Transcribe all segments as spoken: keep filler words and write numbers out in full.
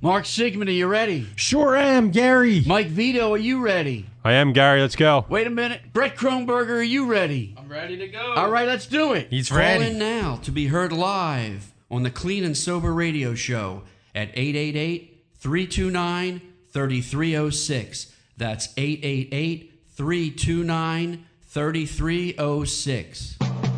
Mark Sigmund, are you ready? Sure am, Gary. Mike Vito, are you ready? I am, Gary. Let's go. Wait a minute. Brett Kronberger, are you ready? I'm ready to go. All right, let's do it. He's Call ready. in now to be heard live on the Clean and Sober Radio Show at eight eight eight, three two nine, three three zero six. That's eight eight eight, three two nine, three three zero six.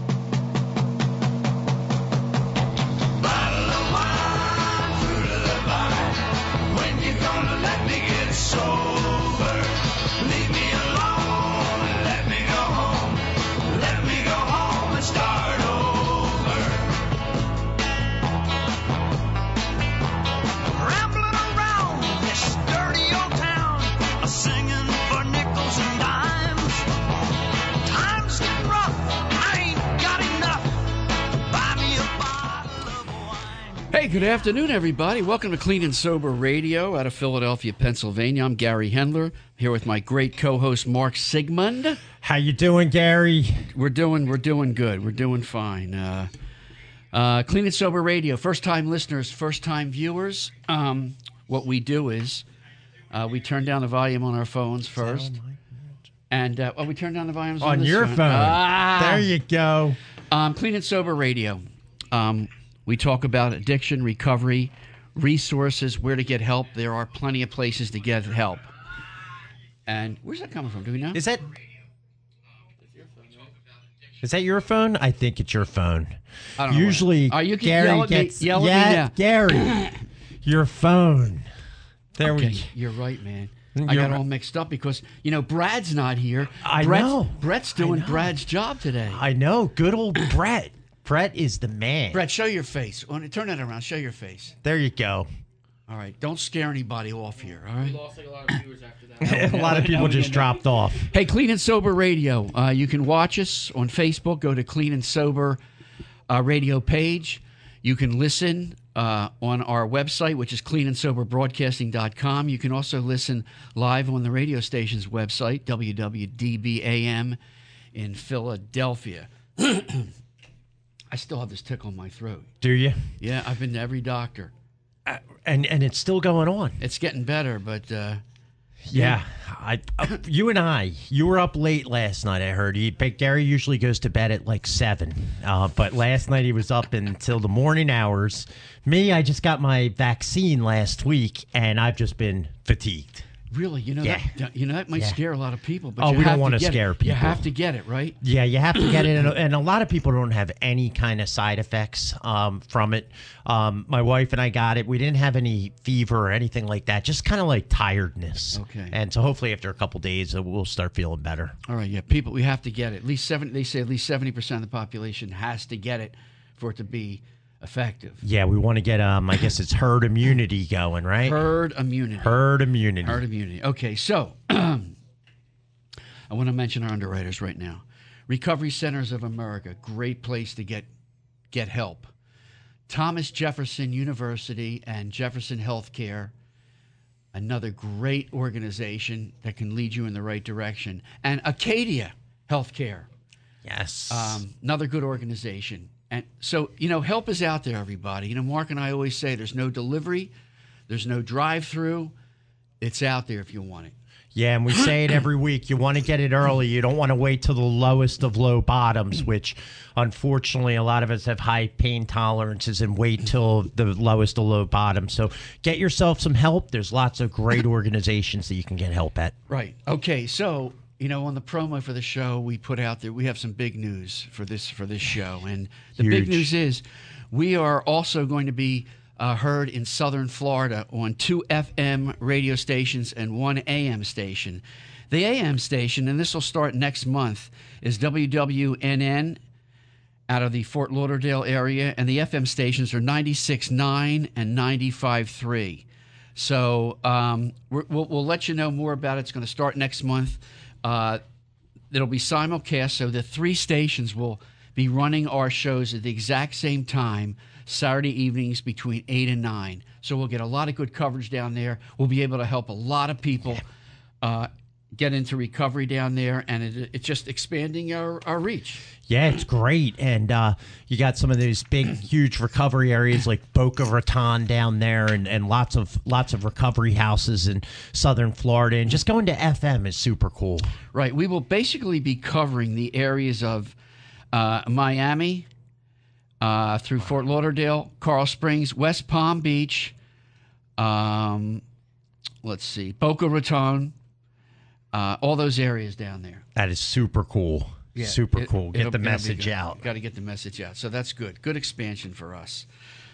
Hey, good afternoon, everybody. Welcome to Clean and Sober Radio out of Philadelphia, Pennsylvania. I'm Gary Hendler, here with my great co-host Mark Sigmund. How you doing, Gary? We're doing, we're doing good. We're doing fine. Uh, uh, Clean and Sober Radio. First-time listeners, first-time viewers. Um, what we do is uh, we turn down the volume on our phones first, and uh, oh, we turn down the volumes on, On this your one. phone. Ah! There you go. Um, Clean and Sober Radio. Um, we talk about addiction, recovery, resources, where to get help. There are plenty of places to get help. And where's that coming from? Do we know? Is that Is that your phone? I think it's your phone. I don't know Usually, what. Oh, you can Gary yell at me- gets yell at me yeah, now. Gary. Your phone. There Okay, we. you're right, man. I You're got right. all mixed up because, you know, Brad's not here. I Brett's, know. Brett's I doing know. Brad's job today. I know. Good old Brett. Brett is the man. Brett, show your face. Oh, turn that around. Show your face. There you go. All right. Don't scare anybody off here, all We right? lost like a lot of viewers after that. A lot of people just dropped off. Hey, Clean and Sober Radio. Uh, you can watch us on Facebook. Go to Clean and Sober uh, Radio page. You can listen uh, on our website, which is clean and sober broadcasting dot com. You can also listen live on the radio station's website, W W D B A M in Philadelphia. I still have this tickle in my throat. Do you? Yeah, I've been to every doctor. Uh, and and it's still going on. It's getting better, but uh, Yeah, I, uh, you and I, you were up late last night. I heard he, but Gary usually goes to bed at like seven, uh, but last night he was up until the morning hours. Me, I just got my vaccine last week, and I've just been fatigued. really, you know, Yeah. that, you know that might Yeah. scare a lot of people. But Oh, you we don't have wanna to get scare it. You people. have to get it, right? Yeah, you have to get it, and, and a lot of people don't have any kind of side effects um, from it. Um, my wife and I got it. We didn't have any fever or anything like that. Just kind of like tiredness. Okay. And so hopefully after a couple days, uh, we'll start feeling better. All right, yeah, people, we have to get it. At least seven. They say at least seventy percent of the population has to get it for it to be effective. Yeah, we want to get, um, I guess it's herd immunity going, right? Herd immunity. Herd immunity. Herd immunity. Okay, so I want to mention our underwriters right now. Recovery Centers of America, great place to get get help. Thomas Jefferson University and Jefferson Healthcare, another great organization that can lead you in the right direction. And Acadia Healthcare, Yes. um, another good organization. And so, you know, help is out there, everybody. You know, Mark and I always say there's no delivery, there's no drive-through. It's out there if you want it. Yeah, and we say it every week. You want to get it early. You don't want to wait till the lowest of low bottoms, which unfortunately a lot of us have high pain tolerances and wait till the lowest of low bottoms. So get yourself some help. There's lots of great organizations that you can get help at. Right. Okay. So, you know, on the promo for the show, we put out there, we have some big news for this for this show. And the big Huge. news is we are also going to be uh, heard in Southern Florida on two F M radio stations and one A M station. The A M station, and this will start next month, is W W N N out of the Fort Lauderdale area, and the F M stations are ninety-six point nine and ninety-five point three. So um, we're, we'll, we'll let you know more about it. It's going to start next month. Uh, it'll be simulcast, so the three stations will be running our shows at the exact same time, Saturday evenings between eight and nine. So we'll get a lot of good coverage down there. We'll be able to help a lot of people uh, get into recovery down there, and it, it's just expanding our, our reach. Yeah, it's great. And uh, you got some of these big, huge recovery areas like Boca Raton down there, and, and lots of lots of recovery houses in southern Florida. And just going to F M is super cool. Right. We will basically be covering the areas of uh, Miami uh, through Fort Lauderdale, Coral Springs, West Palm Beach, um, let's see, Boca Raton, uh, all those areas down there. That is super cool. Yeah, super it- cool. Get it'll- the it'll be message good. out. Got to get the message out. So that's good. Good expansion for us.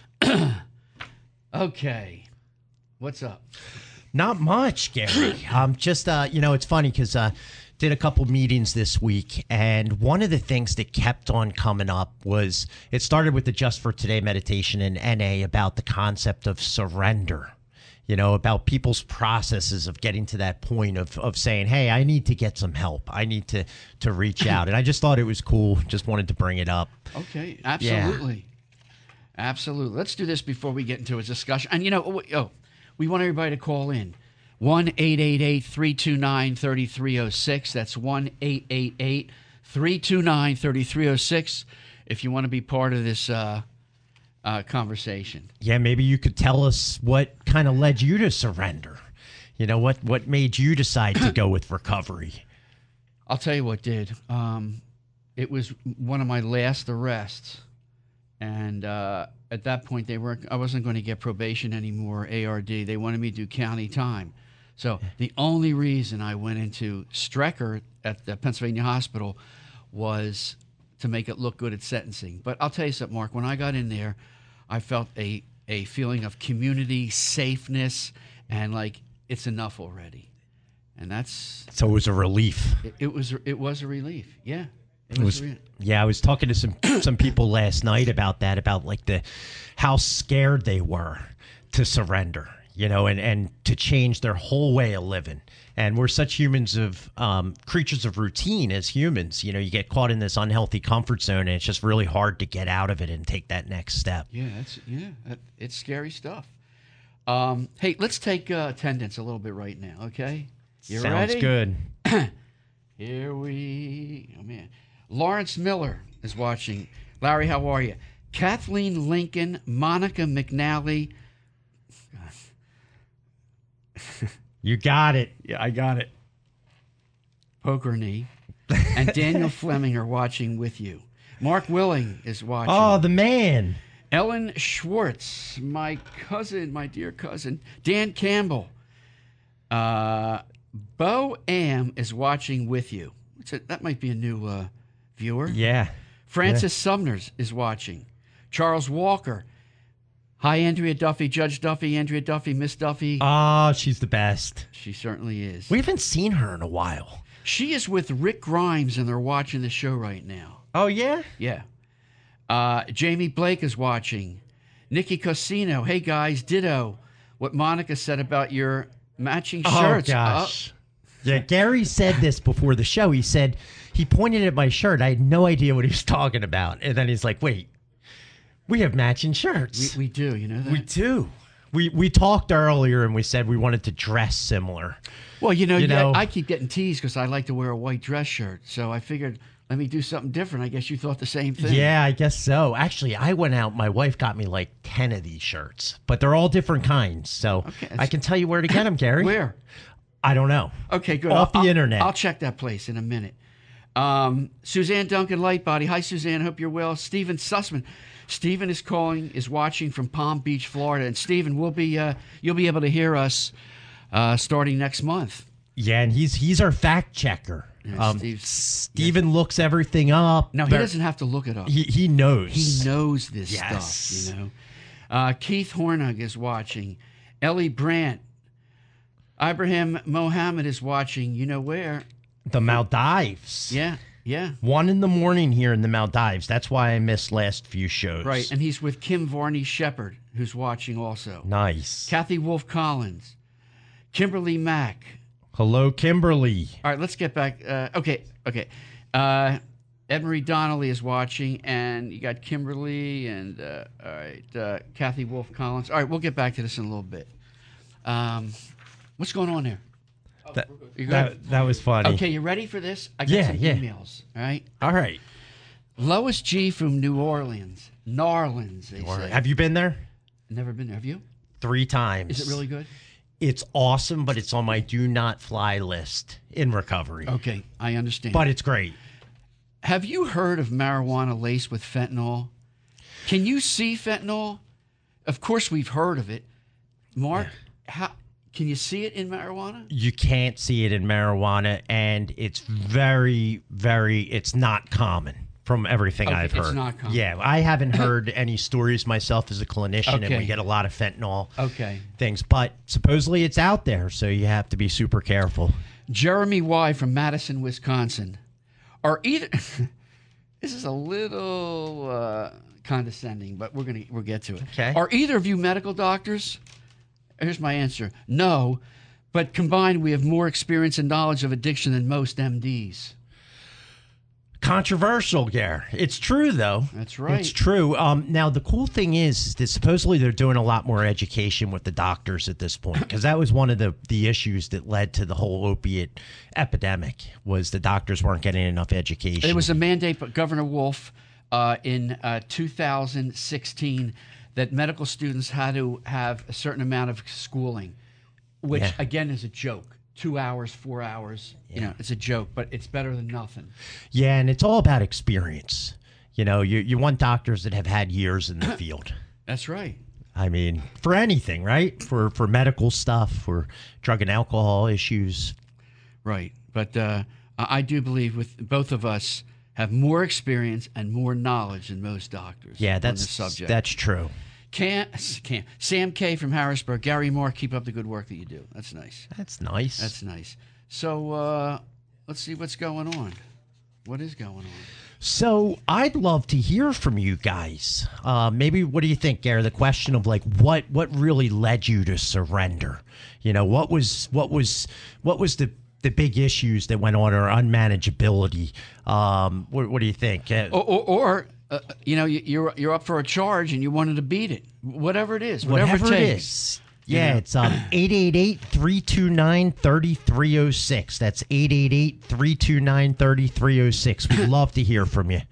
Okay. What's up? Not much, Gary. Um, just uh, you know, it's funny because uh, did a couple meetings this week, and one of the things that kept on coming up was it started with the Just for Today meditation in N A about the concept of surrender. You know, about people's processes of getting to that point of of saying, "Hey, I need to get some help. I need to to reach out." And I just thought it was cool. Just wanted to bring it up. Okay. Absolutely. Absolutely. Let's do this before we get into a discussion. And, you know, oh, oh, we want everybody to call in. one eight eight eight, three two nine, three three zero six. That's one eight eight eight, three two nine, three three zero six if you want to be part of this uh, uh, conversation. Yeah, maybe you could tell us what kind of led you to surrender. You know, what what made you decide to go with recovery? I'll tell you what did. Um, it was one of my last arrests. And uh, at that point, they weren't. I wasn't going to get probation anymore, A R D. They wanted me to do county time. So the only reason I went into Strecker at the Pennsylvania hospital was to make it look good at sentencing. But I'll tell you something, Mark. When I got in there, I felt a, a feeling of community, safeness, and like it's enough already. And that's So it was a relief. it, it was it was a relief. Yeah. It It was, was, a re- yeah, I was talking to some some people last night about that, about like the how scared they were to surrender, you know, and, and to change their whole way of living. And we're such humans of um, creatures of routine as humans. You know, you get caught in this unhealthy comfort zone, and it's just really hard to get out of it and take that next step. Yeah, that's yeah, that, it's scary stuff. Um, hey, let's take uh, attendance a little bit right now, okay? You Sounds ready? good. Here we, oh man, Lawrence Miller is watching. Larry, how are you? Kathleen Lincoln, Monica McNally. You got it. Yeah, I got it. Poker knee, and Daniel Fleming are watching with you. Mark Willing is watching. Oh, the man. Ellen Schwartz, my cousin, my dear cousin. Dan Campbell. Uh, Bo Am is watching with you. It's a, that might be a new uh, viewer. Yeah. Francis Sumners is watching. Charles Walker. Hi, Andrea Duffy, Judge Duffy, Andrea Duffy, Miss Duffy. Oh, she's the best. She certainly is. We haven't seen her in a while. She is with Rick Grimes, and they're watching the show right now. Oh, yeah? Yeah. Uh, Jamie Blake is watching. Nikki Cosino. Hey, guys, ditto what Monica said about your matching shirts. Oh, gosh. Yeah, Gary said this before the show. He said, he pointed at my shirt. I had no idea what he was talking about. And then he's like, wait, we have matching shirts. We, we do, you know that? We do. We we talked earlier and we said we wanted to dress similar. Well, you know, You yeah, know- I keep getting teased because I like to wear a white dress shirt. So I figured, let me do something different. I guess you thought the same thing. Yeah, I guess so. Actually, I went out. My wife got me like ten of these shirts, but they're all different kinds. So Okay, I can tell you where to get them, Gary. Where? I don't know. Okay, good. Off I'll- the I'll- internet. I'll check that place in a minute. Um, Suzanne Duncan Lightbody. Hi, Suzanne. Hope you're well. Stephen Sussman. Stephen is calling, is watching from Palm Beach, Florida. And Stephen, we'll be, uh, you'll be able to hear us uh, starting next month. Yeah, and he's he's our fact checker. Yeah, um, Steve's- Steven looks everything up. No, he Ver- doesn't have to look it up. He he knows. He knows this Yes. stuff, you know. Uh, Keith Hornung is watching. Ellie Brandt. Ibrahim Mohammed is watching. You know where? The Maldives. Yeah, yeah. One in the morning here in the Maldives. That's why I missed last few shows. Right, and he's with Kim Varney Shepard, who's watching also. Nice. Kathy Wolf Collins. Kimberly Mack. Hello, Kimberly. All right, let's get back. Uh, okay, okay. Uh, Ed Marie Donnelly is watching, and you got Kimberly and, uh, all right, uh, Kathy Wolf Collins. All right, we'll get back to this in a little bit. Um, what's going on there? That, You good? that, that was funny. Okay, you ready for this? I got Yeah, some yeah. emails. All right. All right. Lois G from New Orleans, Narlands. They All say. right. Have you been there? Never been there. Have you? Three times. Is it really good? It's awesome, but it's on my do not fly list in recovery. Okay, I understand. But it's great. Have you heard of marijuana laced with fentanyl? Can you see fentanyl? Of course, we've heard of it. Mark, how can you see it in marijuana? You can't see it in marijuana, and it's very, very, it's not common from everything Okay, I've it's heard. not common. Yeah, I haven't heard any stories myself as a clinician, and Okay. we get a lot of fentanyl Okay. things, but supposedly it's out there, so you have to be super careful. Jeremy Y. from Madison, Wisconsin. Are either this is a little uh, condescending, but we're gonna we'll get to it. Okay. Are either of you medical doctors? Here's my answer: no, but combined we have more experience and knowledge of addiction than most M Ds. Controversial, Gare. It's true, though. That's right. It's true. Um, now, the cool thing is, is that supposedly they're doing a lot more education with the doctors at this point, because that was one of the, the issues that led to the whole opiate epidemic, was the doctors weren't getting enough education. It was a mandate by Governor Wolf uh, in uh, two thousand sixteen that medical students had to have a certain amount of schooling, which, Yeah. again, is a joke. Two hours, four hours, you know, it's a joke, but it's better than nothing. Yeah, and it's all about experience. You know, you, you want doctors that have had years in the field. That's right. I mean, for anything, right? For for medical stuff, for drug and alcohol issues. Right. But uh, I I do believe with both of us have more experience and more knowledge than most doctors Yeah, on that's this subject. that's true. Can, can, Sam K. from Harrisburg. Gary Moore, keep up the good work that you do. That's nice. That's nice. That's nice. So uh, let's see what's going on. What is going on? So I'd love to hear from you guys. Uh, maybe what do you think, Gary? The question of like what what really led you to surrender? You know, what was what was what was the the big issues that went on, or unmanageability? Um, what, what do you think? Uh, Or, or, or uh, you know, you- you're you're up for a charge and you wanted to beat it. Whatever it is, whatever, whatever it it takes. is. You Yeah, know. it's um eight eight eight, three two nine, three three zero six. That's eight eight eight, three two nine, three three zero six. We'd love to hear from you.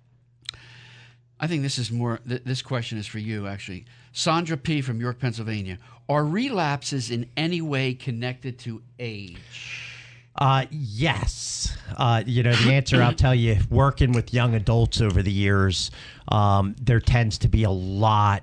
I think this is more. Th- this question is for you, actually. Sandra P. from York, Pennsylvania. Are relapses in any way connected to age? Uh, yes. Uh, you know, the answer I'll tell you, working with young adults over the years, um, there tends to be a lot,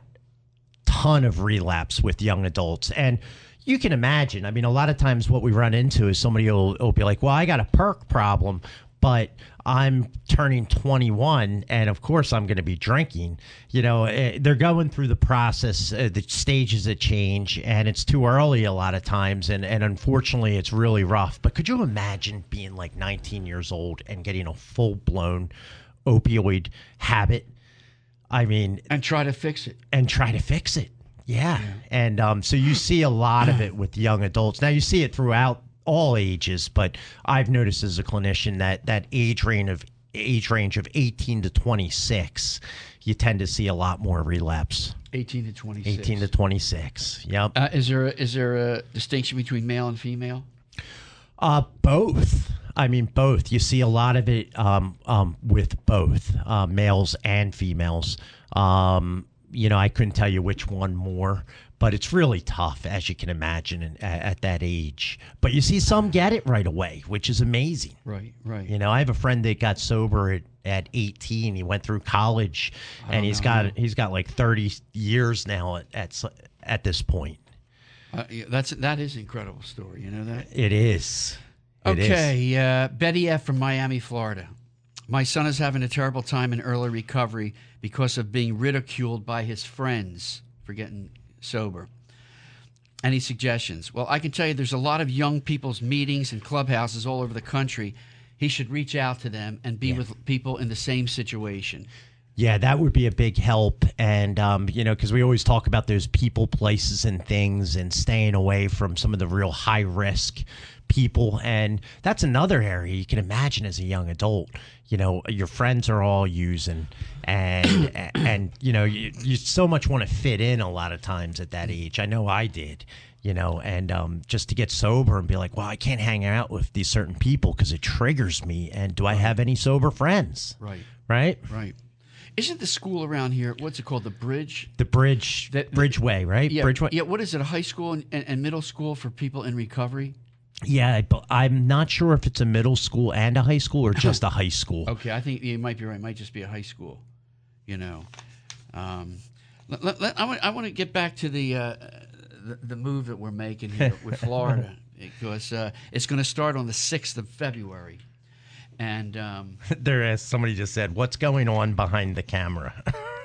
ton of relapse with young adults. And you can imagine, I mean, a lot of times what we run into is somebody will, will be like, well, I got a perk problem, but I'm turning twenty-one, and of course I'm going to be drinking. You know, eh, they're going through the process, uh, the stages of change, and it's too early a lot of times, and, and unfortunately it's really rough. But could you imagine being like nineteen years old and getting a full-blown opioid habit? I mean, And try to fix it. and try to fix it. Yeah. And um, so you see a lot of it with young adults. Now you see it throughout all ages, but I've noticed as a clinician that that age range of age range of eighteen to twenty-six, you tend to see a lot more relapse. eighteen to twenty-six. eighteen to twenty-six. Yep. Uh, is there a, is there a distinction between male and female? Uh, both. I mean, both. You see a lot of it um, um, with both uh, males and females. Um, you know, I couldn't tell you which one more, but it's really tough, as you can imagine, in, at, at that age. But you see some get it right away, which is amazing. Right, right. You know, I have a friend that got sober at, at eighteen. He went through college, and he's know. got he's got like thirty years now at at, s- at this point. Uh, yeah, that's that is an incredible story. You know that. It is. It is. Okay, uh, Betty F. from Miami, Florida. My son is having a terrible time in early recovery because of being ridiculed by his friends for getting sober. Any suggestions? Well, I can tell you there's a lot of young people's meetings and clubhouses all over the country. He should reach out to them and be Yeah. with people in the same situation. Yeah, that would be a big help. And, um, you know, because we always talk about those people, places, and things and staying away from some of the real high risk people. And that's another area you can imagine as a young adult. You know, your friends are all using, and, and you know, you, you so much want to fit in a lot of times at that age. I know I did. You know, and um, just to get sober and be like, well, I can't hang out with these certain people because it triggers me. And do I have any sober friends? Right. Right? Right. Isn't the school around here, what's it called, the Bridge? The Bridge, That- Bridgeway, right? Yeah, Bridgeway. yeah. What is it, a high school and, and, and middle school for people in recovery? Yeah, but I'm not sure if it's a middle school and a high school or just a high school. Okay, I think you might be right. It might just be a high school, you know. Um, let, let, let- I, want, I want to get back to the, uh, the the move that we're making here with Florida because uh, it's going to start on the sixth of February. And um, There is somebody just said, "What's going on behind the camera?"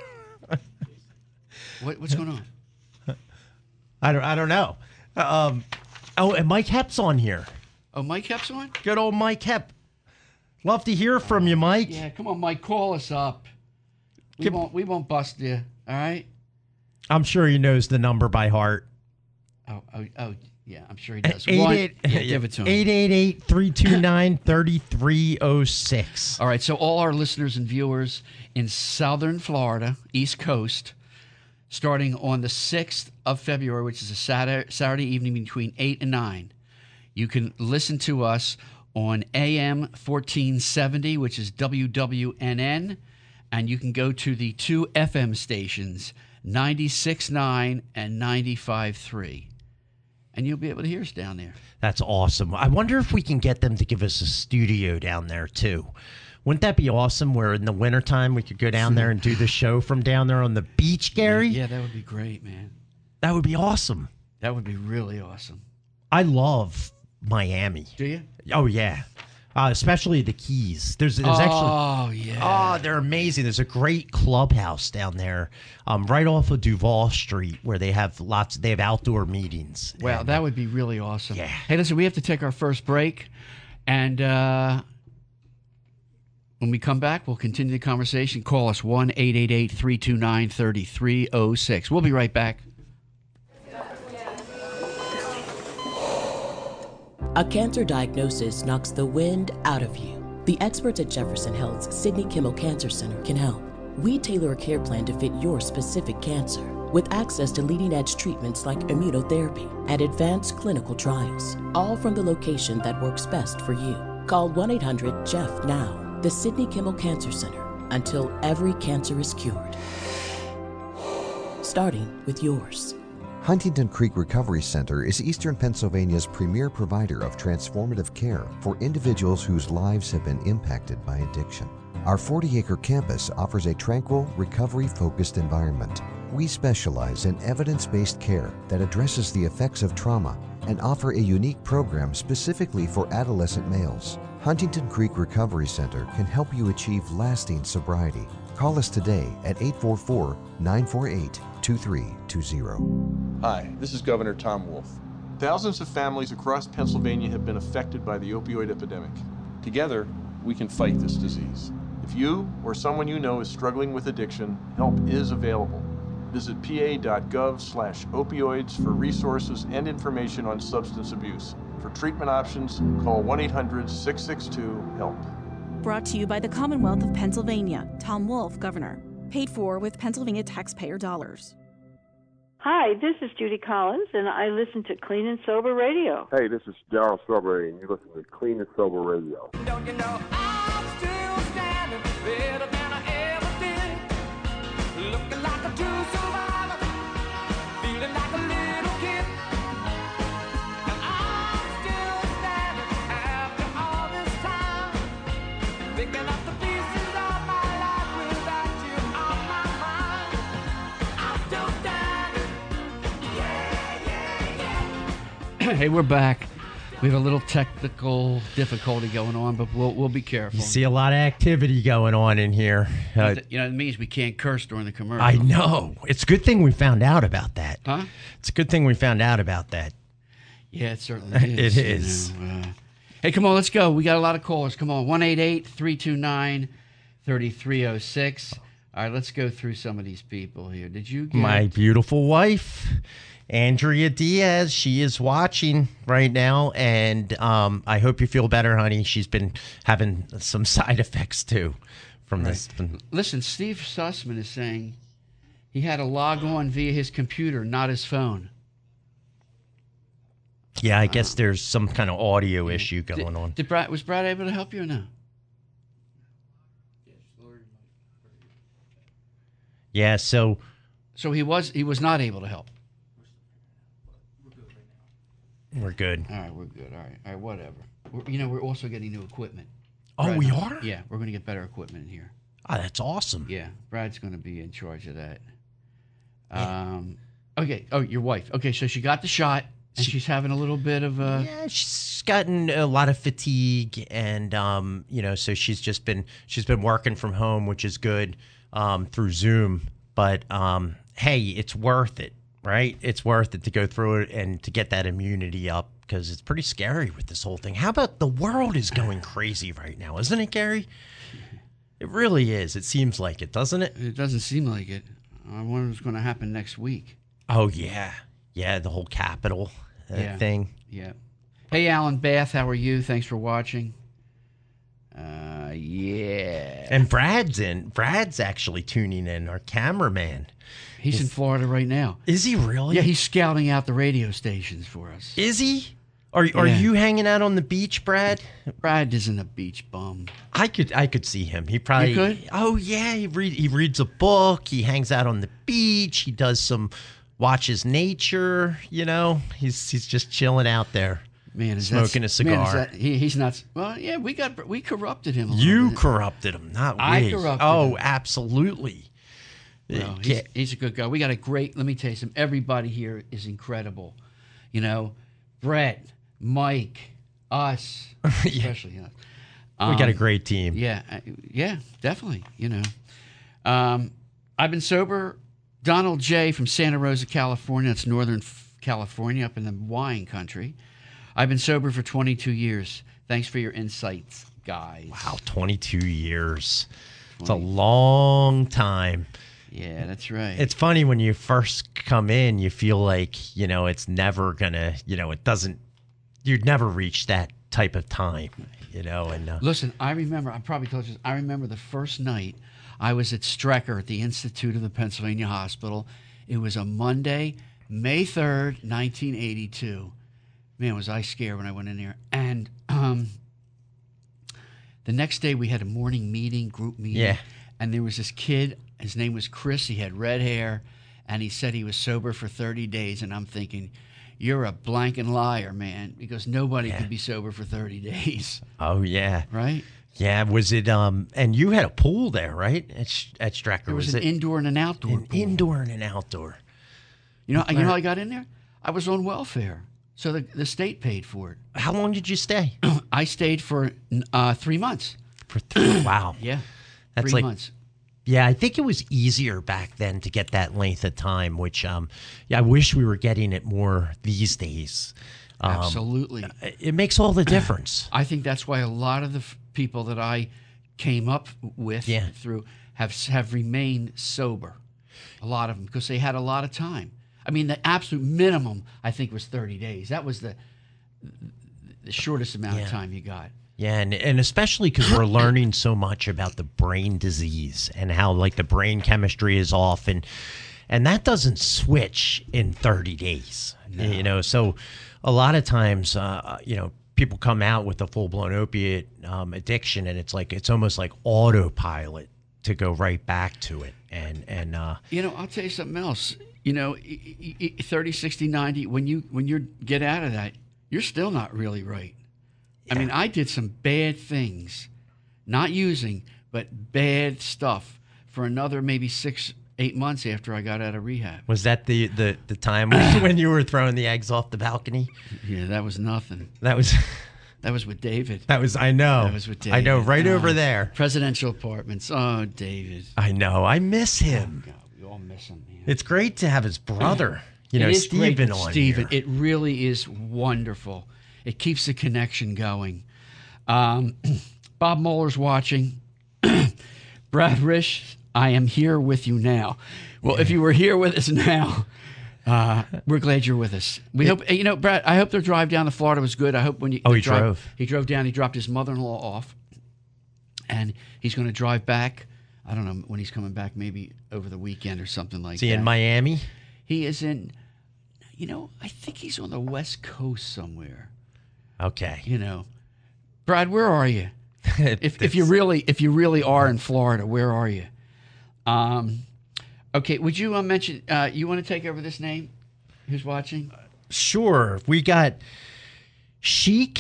what, what's going on? I don't. I don't know. Um, oh, and Mike Hep's on here. Oh, Mike Hep's on? Good old Mike Hep. Love to hear from you, Mike. Yeah, come on, Mike, call us up. We Give- won't we won't bust you. All right. I'm sure he knows the number by heart. Oh, oh, oh, yeah, I'm sure he does. Eight One- eight yeah, give it to him. eight eight eight, three two nine, three three zero six. All right, so all our listeners and viewers in southern Florida, East Coast, starting on the sixth of February, which is a Saturday, Saturday evening between eight and nine, you can listen to us on A M fourteen seventy, which is W W N N, and you can go to the two F M stations, ninety-six point nine and ninety-five point three, and you'll be able to hear us down there. That's awesome. I wonder if we can get them to give us a studio down there, too. Wouldn't that be awesome where in the wintertime we could go down there and do the show from down there on the beach, Gary? Yeah, that would be great, man. That would be awesome. That would be really awesome. I love Miami. Do you? Oh, yeah. Uh, especially the Keys. There's, there's actually... Oh, yeah. Oh, they're amazing. There's a great clubhouse down there, um, right off of Duval Street, where they have lots. They have outdoor meetings. Wow, And, that would be really awesome. Yeah. Hey, listen, we have to take our first break, and uh, when we come back, we'll continue the conversation. Call us one eight eight eight, three two nine, three three zero six. We'll be right back. A cancer diagnosis knocks the wind out of you. The experts at Jefferson Health's Sidney Kimmel Cancer Center can help. We tailor a care plan to fit your specific cancer with access to leading-edge treatments like immunotherapy and advanced clinical trials, all from the location that works best for you. Call one eight hundred J E F F now, the Sidney Kimmel Cancer Center, until every cancer is cured. Starting with yours. Huntington Creek Recovery Center is Eastern Pennsylvania's premier provider of transformative care for individuals whose lives have been impacted by addiction. Our forty-acre campus offers a tranquil, recovery-focused environment. We specialize in evidence-based care that addresses the effects of trauma and offer a unique program specifically for adolescent males. Huntington Creek Recovery Center can help you achieve lasting sobriety. Call us today at eight four four, nine four eight, two three two zero. Hi, this is Governor Tom Wolf. Thousands of families across Pennsylvania have been affected by the opioid epidemic. Together, we can fight this disease. If you or someone you know is struggling with addiction, help is available. Visit pa.gov slash opioids for resources and information on substance abuse. For treatment options, call one eight hundred, six six two, HELP. Brought to you by the Commonwealth of Pennsylvania. Tom Wolf, Governor. Paid for with Pennsylvania taxpayer dollars. Hi, this is Judy Collins, and I listen to Clean and Sober Radio. Hey, this is Darryl Strawberry, and you listen to Clean and Sober Radio. Don't you know I'm still standing better than I ever did? Looking like a true survivor, feeling like a little kid. And I'm still standing after all this time, picking up the pieces of my life without you on my mind. I'm still standing, yeah, yeah, yeah. Hey, we're back. We have a little technical difficulty going on, but we'll we'll be careful. You see a lot of activity going on in here. Uh, You know, it means we can't curse during the commercial. I know. It's a good thing we found out about that. Huh? It's a good thing we found out about that. Yeah, it certainly is. It you is. know, uh, hey, come on, let's go. We got a lot of callers. Come on, one eight eight, three two nine, three three zero six. All right, let's go through some of these people here. Did you get... My beautiful wife, Andrea Diaz, she is watching right now, and um, I hope you feel better, honey. She's been having some side effects, too, from this. Listen, Steve Sussman is saying he had to log on via his computer, not his phone. Yeah, I guess there's some kind of audio issue going Did, on. did Brad was Brad able to help you or no? Yeah, so So he was he was not able to help. we're good. All right, we're good. All right, all right, whatever. We're, you know, we're also getting new equipment. Oh, Brad we knows- are? Yeah, we're going to get better equipment in here. Oh, that's awesome. Yeah, Brad's going to be in charge of that. Um, okay. Oh, your wife. Okay, so she got the shot, and she's having a little bit of a. Yeah, she's gotten a lot of fatigue, and um, you know, so she's just been she's been working from home, which is good, um, through Zoom. But um, hey, it's worth it, right? It's worth it to go through it and to get that immunity up because it's pretty scary with this whole thing. How about the world is going crazy right now, isn't it, Gary? It really is. It seems like it, doesn't it? It doesn't seem like it. I wonder what's going to happen next week. Oh yeah, yeah, the whole Capitol uh, Yeah. thing. Yeah. Hey, Alan Bath, how are you? Thanks for watching. Uh, yeah. And Brad's in. Brad's actually tuning in. Our cameraman. He's in Florida right now. Is he really? Yeah, he's scouting out the radio stations for us. Is he? Are Are Yeah. you hanging out on the beach, Brad? Brad isn't a beach bum. I could I could see him. He probably You could? Oh yeah, he read he reads a book. He hangs out on the beach. He does some watches nature. You know, he's he's just chilling out there. Man, is smoking that, a man, is cigar. that, he, he's not. Well, yeah, we got we corrupted him. A little You bit. corrupted him, not we. I corrupted oh, him. absolutely. Well, he's, Yeah. he's a good guy. We got a great. Let me tell you something. Everybody here is incredible. You know, Brett, Mike, us, especially. You know. We got a Um, great team. Yeah, uh, yeah, definitely. You know, um, I've been sober. Donald J. from Santa Rosa, California. That's Northern F- California, up in the wine country. I've been sober for twenty-two years. Thanks for your insights, guys. Wow, twenty-two years. It's a long time. Yeah, that's right. It's funny when you first come in, you feel like, you know, it's never gonna, you know, it doesn't, you'd never reach that type of time, you know, and uh, Listen, I remember, I probably told you this, I remember the first night I was at Strecker at the Institute of the Pennsylvania Hospital. It was a Monday, May third, nineteen eighty-two. Man, was I scared when I went in there. And um, the next day we had a morning meeting, group meeting. Yeah. And there was this kid, his name was Chris. He had red hair, and he said he was sober for thirty days. And I'm thinking, you're a blanking liar, man, because nobody Yeah. could be sober for thirty days, oh yeah, right? yeah. Was it? Um, and you had a pool there, right? At Sh- at Strecker, There was, was an it indoor and an outdoor an pool. indoor and an outdoor? You know, you know how I got in there? I was on welfare, so the the state paid for it. How long did you stay? I stayed for uh, three months. For three. Wow. Yeah, That's three like- months. Yeah, I think it was easier back then to get that length of time, which um, yeah, I wish we were getting it more these days. Um, Absolutely. It makes all the difference. I think that's why a lot of the f- people that I came up with Yeah. through have have remained sober. A lot of them because they had a lot of time. I mean, the absolute minimum I think was thirty days. That was the the shortest amount Yeah. of time you got. Yeah, and, and especially because we're learning so much about the brain disease and how like the brain chemistry is off, and and that doesn't switch in thirty days. You know, so a lot of times, uh, you know, people come out with a full blown opiate um, addiction, and it's like it's almost like autopilot to go right back to it, and and uh, You know, I'll tell you something else. You know, e- e- e- thirty, sixty, ninety, when you when you get out of that, you're still not really right. I mean, I did some bad things, not using, but bad stuff for another maybe six, eight months after I got out of rehab. was that the the the time when you were throwing the eggs off the balcony? Yeah, that was nothing. That was. That was with David. That was, I know. That was with David. I know, right Oh, over there. Presidential Apartments. Oh, David. I know. I miss him. God, we all miss him, man. It's great to have his brother, you know, It is great Stephen with on Stephen. here. It really is wonderful. It keeps the connection going. Um, Bob Moeller's watching. Brad Rish, I am here with you now. Well, if you were here with us now, uh, we're glad you're with us. We hope, you know, Brad, I hope their drive down to Florida was good. I hope when you Oh, the he drive- drove. He drove down. He dropped his mother-in-law off, and he's going to drive back. I don't know when he's coming back. Maybe over the weekend or something like Is he that. in Miami? He is in. you know, I think he's on the West Coast somewhere. Okay. You know, Brad, where are you? if if you really if you really are in Florida, where are you? Um, okay. Would you uh, mention? Uh, you want to take over this name? Who's watching? Sure. We got Sheik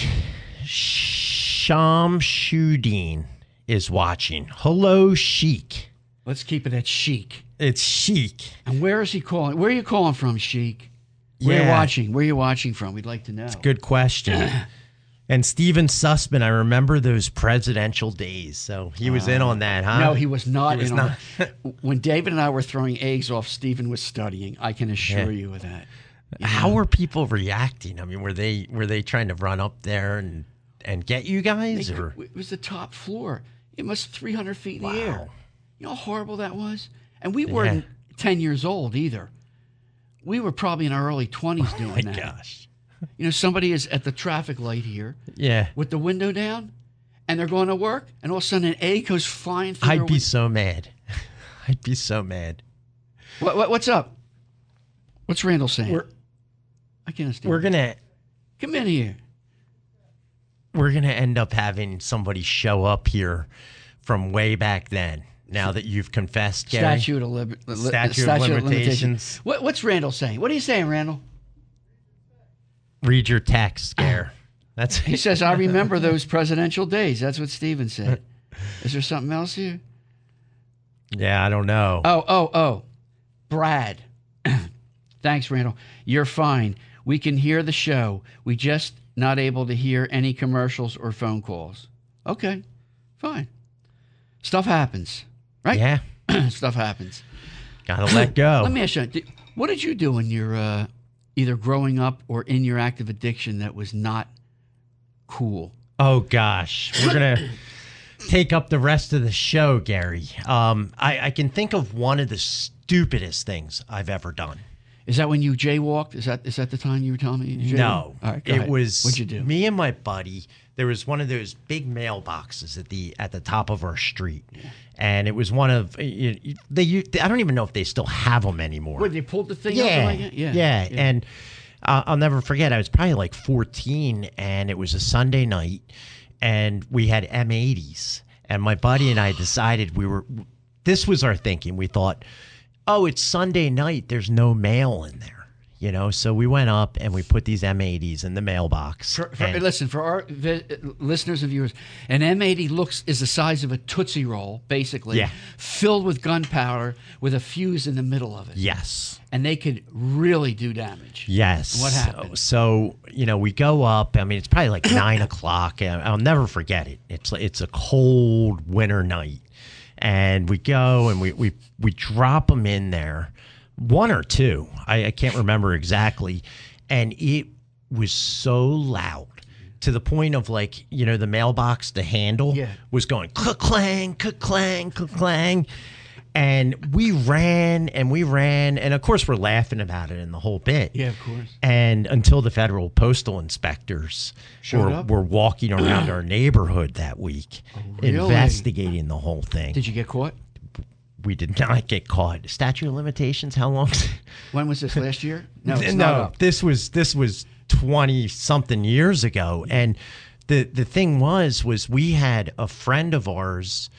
Shamshuddin is watching. Hello, Sheik. Let's keep it at Sheik. It's Sheik. And where is he calling? Where are you calling from, Sheik? Where are you Yeah. watching? Where are you watching from? We'd like to know. Good question. And Steven Sussman, I remember those presidential days. So he was in on that, huh? No, he was not He was in not. on it. When David and I were throwing eggs off, Stephen was studying. I can assure Yeah. you of that. You How know? were people reacting? I mean, were they were they trying to run up there and and get you guys, They or could- it was the top floor. It was three hundred feet in the air. You know how horrible that was? And we weren't ten years old either. We were probably in our early twenties doing Oh my that. gosh. You know, somebody is at the traffic light here Yeah, with the window down, and they're going to work, and all of a sudden an egg goes flying through their I'd be win- so mad. I'd be so mad. What, what, what's up? What's Randall saying? We're I can't understand. we're gonna Come in here. we're gonna end up having somebody show up here from way back then. Now that you've confessed, Gary. Statute of, lib- li- Statute of limitations. What, what's Randall saying? What are you saying, Randall? Read your text, Gare. That's He says, I remember those presidential days. That's what Steven said. Is there something else here? Yeah, I don't know. Oh, oh, oh. Brad. Thanks, Randall. You're fine. We can hear the show. We just not able to hear any commercials or phone calls. Okay, fine. Stuff happens, right? Yeah. Stuff happens. Gotta let go. Let me ask you, did- what did you do in your, uh, either growing up or in your active addiction that was not cool? Oh gosh, we're gonna take up the rest of the show, Gary. Um, I, I can think of one of the stupidest things I've ever done. Is that when you jaywalked? Is that is that the time you were telling me? You jaywalked? No, All right, go it ahead. was What'd you do? me and my buddy. There was one of those big mailboxes at the at the top of our street, and it was one of you, you- they. u- I don't even know if they still have them anymore. What, they pulled the thing yeah, up like that? Yeah, yeah, and uh, I'll never forget. I was probably like fourteen, and it was a Sunday night, and we had M eighties, and my buddy and I decided we were. This was our thinking. We thought, oh, it's Sunday night. There's no mail in there. You know, so we went up and we put these M eighties in the mailbox. For, for, and- listen, for our vi- listeners and viewers, an M eighty looks is the size of a Tootsie Roll, basically, Yeah. filled with gunpowder with a fuse in the middle of it. Yes. And they could really do damage. Yes. What happened? So, you know, we go up. I mean, it's probably like nine o'clock. and I'll never forget it. It's it's a cold winter night, and we go and we we we drop them in there, one or two. I, I can't remember exactly, and it was so loud to the point of like, you know, the mailbox, the handle Yeah. was going clang, clang, clang. And we ran and we ran. And of course, we're laughing about it and the whole bit. Yeah, of course. And until the federal postal inspectors Showed were, up? were walking around our neighborhood that week, really? investigating the whole thing. Did you get caught? We did not get caught. Statute of limitations, how long? When was this, last year? No, it's no, not up. this was this was twenty something years ago. And the the thing was was we had a friend of ours'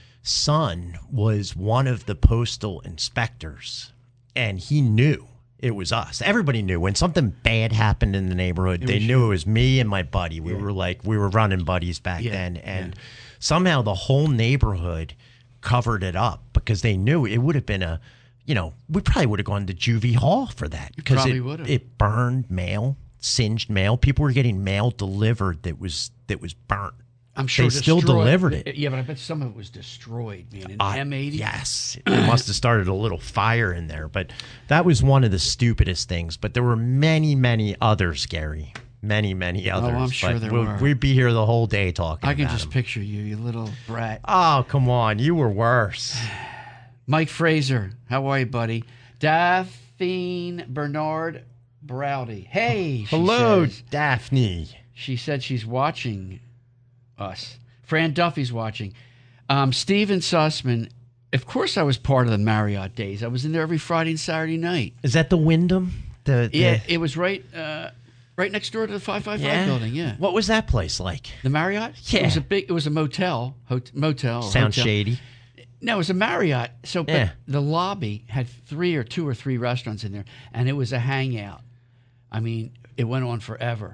son was one of the postal inspectors, and he knew it was us. Everybody knew when something bad happened in the neighborhood. They was knew you. it was me and my buddy. We were like we were running buddies back Yeah, then, and somehow the whole neighborhood covered it up because they knew it would have been a, you know, we probably would have gone to juvie hall for that because probably it, would've. it burned mail, singed mail. People were getting mail delivered that was that was burnt. I'm sure they still destroyed- delivered it. Yeah, but I bet some of it was destroyed, man. An Uh, M eighty? Yes, it must have started a little fire in there, but that was one of the stupidest things. But there were many, many others, Gary. Many, many others. I'm sure but there we'll- were. We'd be here the whole day talking I can about just them. picture you, you little brat. Oh, come on. You were worse. Mike Fraser, how are you, buddy? Daphne Bernard Browdy. Hey, she Hello, says. Daphne. She said she's watching us. Fran Duffy's watching. Um, Steven Sussman. Of course, I was part of the Marriott days. I was in there every Friday and Saturday night. Is that the Wyndham The, the Yeah, it was right uh, right next door to the five five five Yeah? building. Yeah. What was that place like? The Marriott? Yeah. It was a big. It was a motel. Hot, motel. or Sounds hotel. shady. No, it was a Marriott. So, but Yeah. the lobby had three or two or three restaurants in there, and it was a hangout. I mean, it went on forever.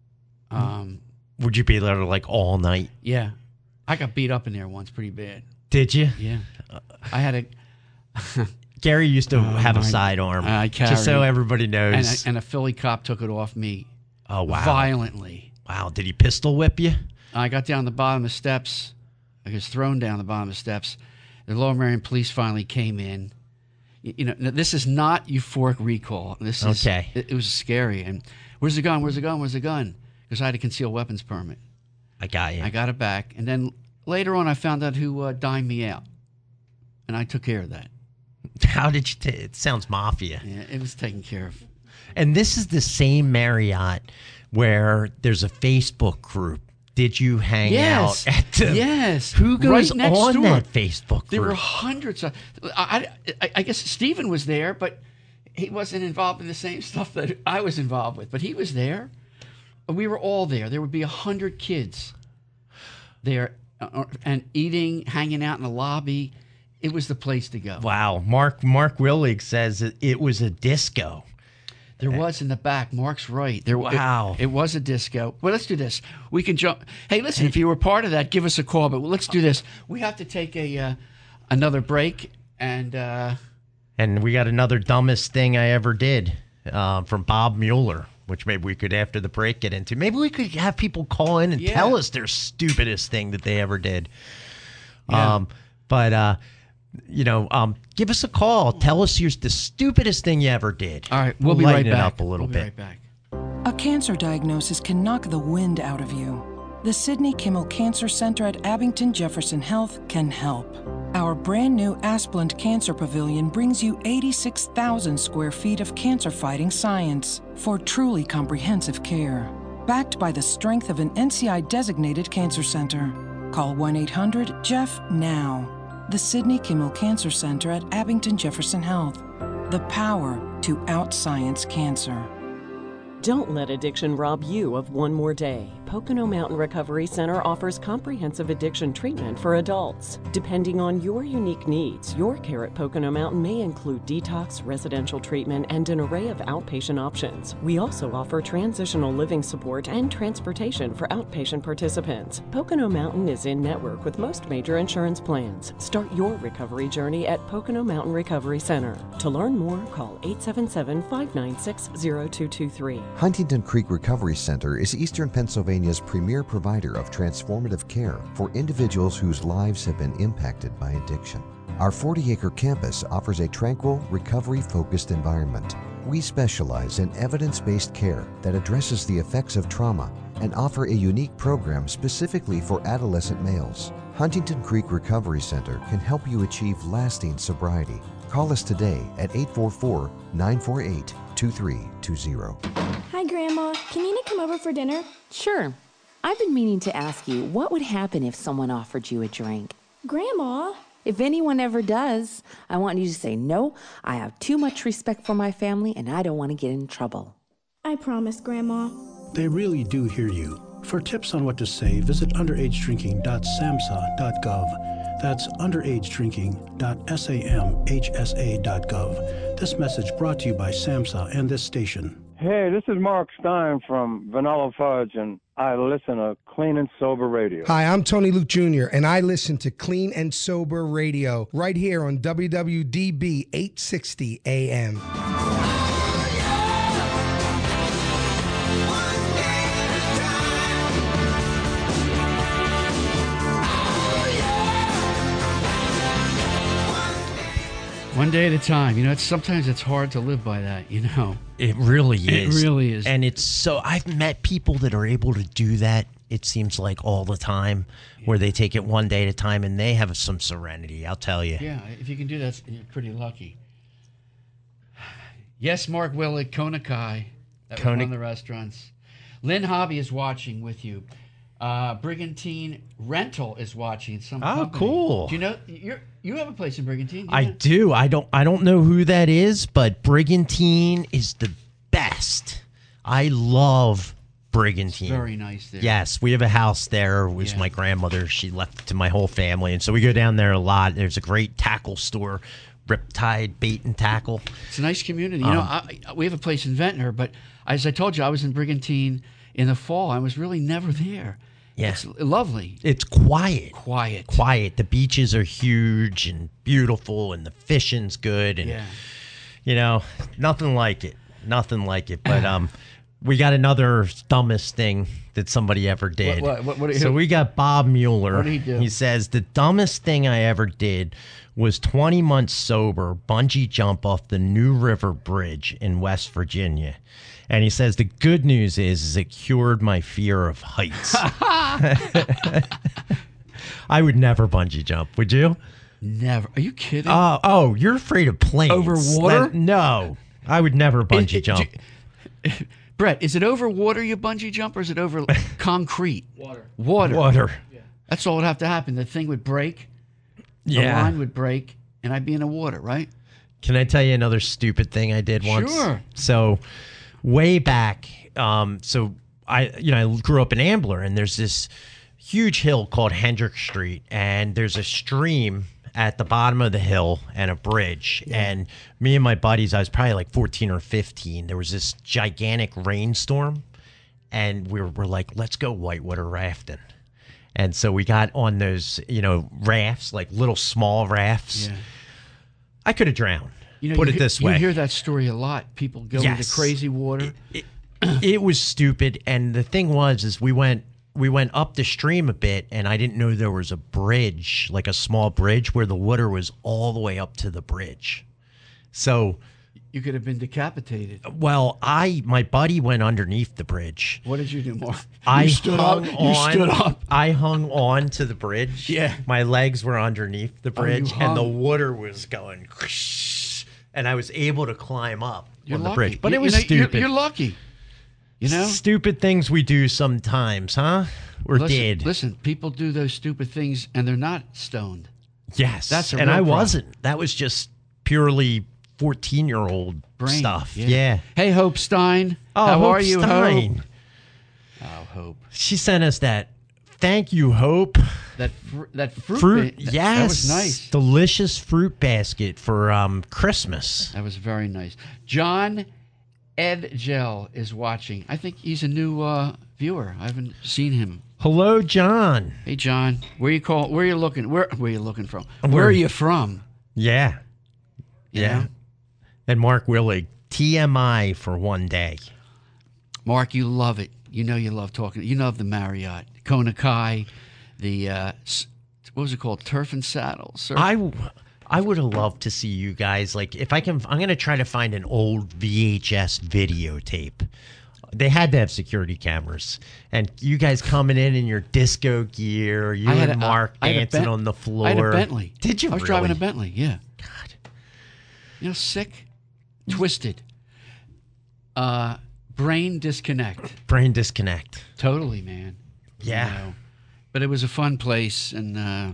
Um, Would you be there like all night? yeah, I got beat up in there once, pretty bad. Did you? Yeah, I had a. Gary used to Oh, have a my- sidearm. I just so carried- everybody knows. And a, and a Philly cop took it off me. Oh, wow. Violently. Wow. Did he pistol whip you? I got down the bottom of the steps. I was thrown down the bottom of the steps. The Lower Merion police finally came in. You, you know, n- this is not euphoric recall. This is Okay. It, it was scary. And where's the gun? Where's the gun? Where's the gun? Because I had a concealed weapons permit. I got you. I got it back, and then later on, I found out who uh, dined me out, and I took care of that. How did you? T- it sounds mafia. Yeah, it was taken care of. And this is the same Marriott where there's a Facebook group. Did you hang Yes. out at the? Yes. Who goes Right next on door. that Facebook group? There were hundreds of. I, I, I guess Stephen was there, but he wasn't involved in the same stuff that I was involved with. But he was there. We were all there. There would be a hundred kids there, uh, and eating, hanging out in the lobby. It was the place to go. Wow. Mark Mark Willig says it, it was a disco. There was in the back. Mark's right. There, Wow. It, it was a disco. Well, let's do this. We can jump. Hey, listen, if you were part of that, give us a call. But let's do this. We have to take a uh, another break. And uh, And we got another dumbest thing I ever did uh, from Bob Mueller, which maybe we could, after the break, get into. Maybe we could have people call in and Yeah. tell us their stupidest thing that they ever did. Yeah. Um, but, uh, you know, um, give us a call. Tell us your, the stupidest thing you ever did. all right, we'll be lighten right it back. up a little we'll be bit. right back. A cancer diagnosis can knock the wind out of you. The Sidney Kimmel Cancer Center at Abington Jefferson Health can help. Our brand new Asplund Cancer Pavilion brings you eighty-six thousand square feet of cancer-fighting science for truly comprehensive care. Backed by the strength of an N C I-designated cancer center. Call one eight hundred J E F F now. The Sidney Kimmel Cancer Center at Abington Jefferson Health. The power to outscience cancer. Don't let addiction rob you of one more day. Pocono Mountain Recovery Center offers comprehensive addiction treatment for adults. Depending on your unique needs, your care at Pocono Mountain may include detox, residential treatment, and an array of outpatient options. We also offer transitional living support and transportation for outpatient participants. Pocono Mountain is in network with most major insurance plans. Start your recovery journey at Pocono Mountain Recovery Center. To learn more, call eight seven seven, five nine six, zero two two three. Huntington Creek Recovery Center is Eastern Pennsylvania's premier provider of transformative care for individuals whose lives have been impacted by addiction. Our forty-acre campus offers a tranquil, recovery-focused environment. We specialize in evidence-based care that addresses the effects of trauma and offer a unique program specifically for adolescent males. Huntington Creek Recovery Center can help you achieve lasting sobriety. Call us today at eight four four, nine four eight, two three two zero. Hi, Grandma. Can Nina come over for dinner? Sure. I've been meaning to ask you, what would happen if someone offered you a drink? Grandma? If anyone ever does, I want you to say, no, I have too much respect for my family and I don't want to get in trouble. I promise, Grandma. They really do hear you. For tips on what to say, visit underage drinking dot samhsa dot gov. That's underage drinking dot samhsa dot gov. This message brought to you by SAMHSA and this station. Hey, this is Mark Stein from Vanilla Fudge, and I listen to Clean and Sober Radio. Hi, I'm Tony Luke Junior, and I listen to Clean and Sober Radio right here on W W D B eight sixty A M. One day at a time. You know, it's sometimes it's hard to live by that, you know. It really is. It really is. And it's so, I've met people that are able to do that, it seems like all the time, yeah. where they take it one day at a time and they have some serenity, I'll tell you. Yeah, if you can do that, you're pretty lucky. Yes, Mark Willig, Konakai. That was one of the restaurants. Lynn Hobby is watching with you. Uh, Brigantine Rental is watching. Some oh, company. cool! Do you know you're you have a place in Brigantine? Do I you? do. I don't. I don't know who that is, but Brigantine is the best. I love Brigantine. It's very nice there. Yes, we have a house there. It was Yeah. my grandmother. She left to my whole family, and so we go down there a lot. There's a great tackle store, Riptide Bait and Tackle. It's a nice community. You know, Um, I, we have a place in Ventnor, but as I told you, I was in Brigantine in the fall. I was really never there. Yeah. It's lovely. It's quiet. Quiet. Quiet. The beaches are huge and beautiful, and the fishing's good. And, Yeah. you know, nothing like it. Nothing like it. But um, we got another dumbest thing that somebody ever did. What- what- what- so we got Bob Mueller. What did he do? He says, the dumbest thing I ever did was twenty months sober, bungee jump off the New River Bridge in West Virginia. And he says the good news is, is it cured my fear of heights. I would never bungee jump. Would you? Never. Are you kidding? Oh, oh, you're afraid of planes. Over water? That- no, I would never bungee it- jump. Brett, is it over water you bungee jump, or is it over concrete? Water. Water. Water. That's all would have to happen. The thing would break. The Yeah. line would break, and I'd be in the water, right? Can I tell you another stupid thing I did once? Sure. So, way back, um, so I, you know, I grew up in Ambler, and there's this huge hill called Hendrick Street, and there's a stream at the bottom of the hill and a bridge. And me and my buddies, I was probably like fourteen or fifteen. There was this gigantic rainstorm, and we were, we're like, let's go whitewater rafting. And so we got on those, you know, rafts, like little small rafts. Yeah. I could have drowned. You know, Put you it he- this way. You hear that story a lot. People go into Yes. crazy water. It, it was stupid, and the thing was, is we went we went up the stream a bit, and I didn't know there was a bridge, like a small bridge, where the water was all the way up to the bridge. So, You could have been decapitated. well, I my buddy went underneath the bridge. What did you do, Mark? I you stood hung up. on. You stood up. I hung on to the bridge. Yeah. My legs were underneath the Oh, you bridge, and the hung. water was going, and I was able to climb up You're on lucky. the bridge. But You- it was you know, you're- stupid. You're, lucky. You know, Stupid things we do sometimes, huh? Or listen, did. Listen, people do those stupid things, and they're not stoned. Yes. That's a and real I problem. wasn't. That was just purely fourteen-year-old Brain, stuff. yeah. Yeah. Hey, Hope Stein. Oh, How Hope are you, Stein. Hope? Oh, Hope. She sent us that. Thank you, Hope. That fr- that fruit. Fruit. ba- that- yes. That was nice. Delicious fruit basket for um, Christmas. That was very nice. John Edgell is watching. I think he's a new uh, viewer. I haven't seen him. Hello, John. Hey, John. Where you call? Where you looking? Where Where you looking from? Where- Where are you from? Yeah. You Yeah. know? And Mark Willig, T M I for one day. Mark, you love it. You know you love talking. You love the Marriott, Kona Kai, the uh, s- what was it called? Turf and Saddle. Surf- I, I would have loved to see you guys. Like, if I can, I'm going to try to find an old V H S videotape. They had to have security cameras. And you guys coming in in your disco gear, you I had and a- Mark I had a dancing Ben- on the floor. I had a Bentley. Did you I was really? driving a Bentley. Yeah. God. You know, sick, twisted, uh, brain disconnect. Brain disconnect. Totally, man. Yeah. You know, but it was a fun place, and uh,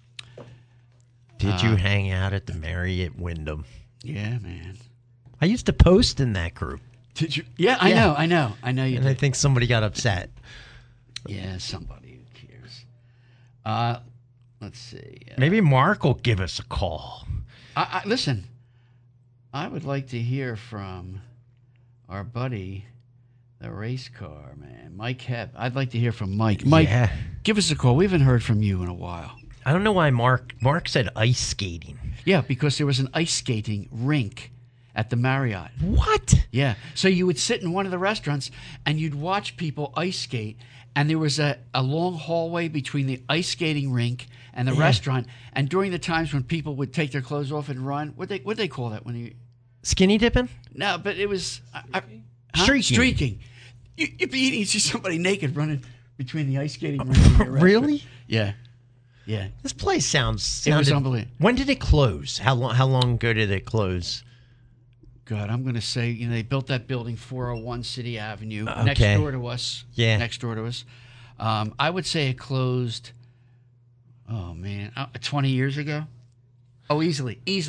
Did uh, you hang out at the Marriott Wyndham? yeah, man. I used to post in that group. Did you? Yeah, I Yeah. know, I know, I know you And did. I think somebody got upset. Yeah, somebody who cares. Uh, let's see. Uh, Maybe Mark will give us a call. I, I, listen, I would like to hear from our buddy, the race car man, Mike Hebb. I'd like to hear from Mike. Mike, Yeah. give us a call. We haven't heard from you in a while. I don't know why Mark Mark said ice skating. Yeah, because there was an ice skating rink at the Marriott. What? Yeah. So you would sit in one of the restaurants and you'd watch people ice skate, and there was a, a long hallway between the ice skating rink and the Yeah. restaurant. And during the times when people would take their clothes off and run, what they what they call that when you Skinny dipping? no, but it was I, I, huh? Streaking. Streaking. You, you'd be eating, you see somebody naked running between the ice skating rink and the restaurant. Really? Yeah. Yeah. This place sounds. It was sounded- unbelievable. When did it close? How long? How long ago did it close? God, I'm going to say, you know, they built that building, four oh one City Avenue, Okay. next door to us. Yeah. Next door to us. Um, I would say it closed, oh, man, uh, twenty years ago. Oh, easily, easily.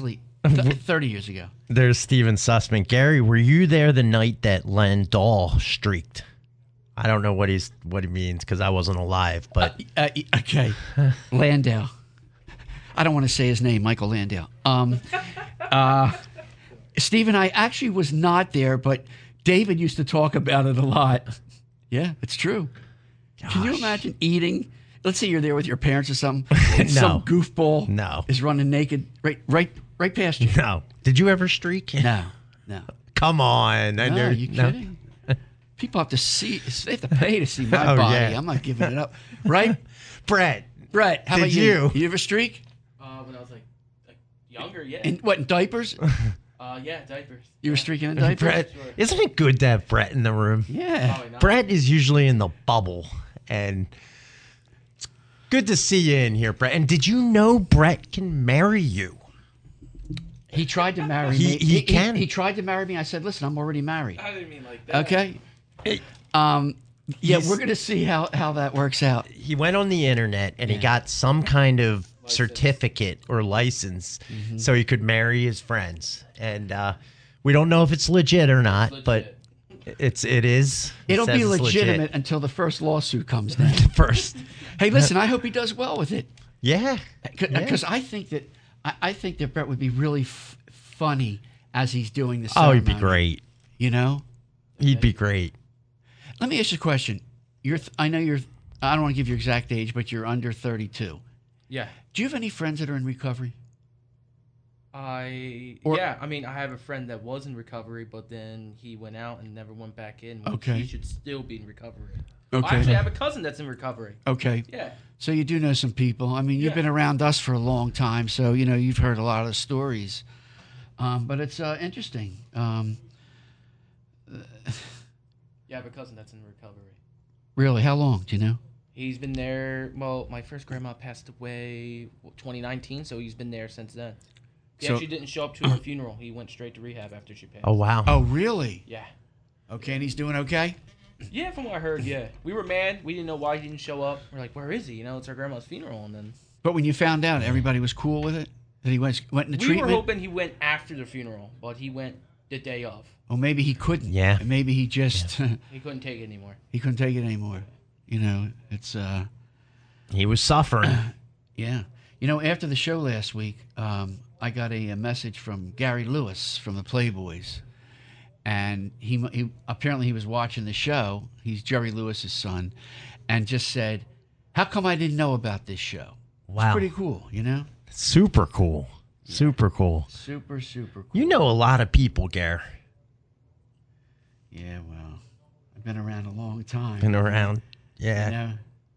Th- thirty years ago. There's Steven Sussman. Gary, were you there the night that Len Dahl streaked? I don't know what he's what he means because I wasn't alive, but Uh, uh, okay, Landau. I don't want to say his name, Michael Landau. Um, uh, Stephen, I actually was not there, but David used to talk about it a lot. Yeah, it's true. Can you imagine eating? Let's say you're there with your parents or something, and No. some goofball No. is running naked right, right, right past you. no. Did you ever streak? No, no. Come on. I No, know- are you no. kidding? People have to see. They have to pay to see my Oh, body. yeah. I'm not giving it up, right? Brett. Brett, how Did about you? you? You ever streak? Uh, when I was like, like younger, yeah. In what, in diapers? Uh, yeah, diapers. You were streaking in diapers? Brett, isn't it good to have Brett in the room? Yeah. Probably not. Brett is usually in the bubble, and it's good to see you in here, Brett. And did you know Brett can marry you? He tried to marry He- me. he can. He, tried to marry me. I said, listen, I'm already married. I didn't mean like that. Okay. Um, yeah, He's- we're going to see how, how that works out. He went on the internet and he got some kind of certificate or license Mm-hmm. so he could marry his friends. And uh, we don't know if it's legit or not, but it's it is. It It'll says be it's legitimate legit. until the first lawsuit comes down. First. Hey, listen, I hope he does well with it. Yeah. Because I think that I, I think that Brett would be really f- funny as he's doing this. Oh, he'd be great. You know? He'd be great. Let me ask you a question. You're th- I know you're I don't want to give your exact age, but you're under thirty-two. Yeah. Do you have any friends that are in recovery? I Or- yeah, I mean, I have a friend that was in recovery, but then he went out and never went back in. which Okay. He should still be in recovery. Okay. I actually have a cousin that's in recovery. Okay. Yeah. So you do know some people. I mean, you've Yeah. been around us for a long time, so you know you've heard a lot of the stories. Um, but it's uh, interesting. Um, Yeah, I have a cousin that's in recovery. really, how long? Do you know? He's been there. Well, my first grandma passed away twenty nineteen, so he's been there since then. He So- actually didn't show up to her funeral. He went straight to rehab after she passed. Oh, wow. Oh, really? Yeah. Okay, and he's doing okay. Yeah, from what I heard, yeah. We were mad. We didn't know why he didn't show up. We're like, where is he? You know, it's our grandma's funeral, and then But when you found out, everybody was cool with it. That he went went into we treatment. were hoping he went after the funeral, but he went the day of. Well, maybe he couldn't. Yeah. And maybe he just He couldn't take it anymore. he couldn't take it anymore. You know, it's uh, He was suffering. yeah. You know, after the show last week, um, I got a, a message from Gary Lewis from the Playboys, and he, he apparently he was watching the show. He's Jerry Lewis's son, and just said, "How come I didn't know about this show?" Wow. It's pretty cool, you know. Super cool. Super cool. Super super cool. You know a lot of people, Gare. Yeah, well, I've been around a long time. Been around. Yeah. You know?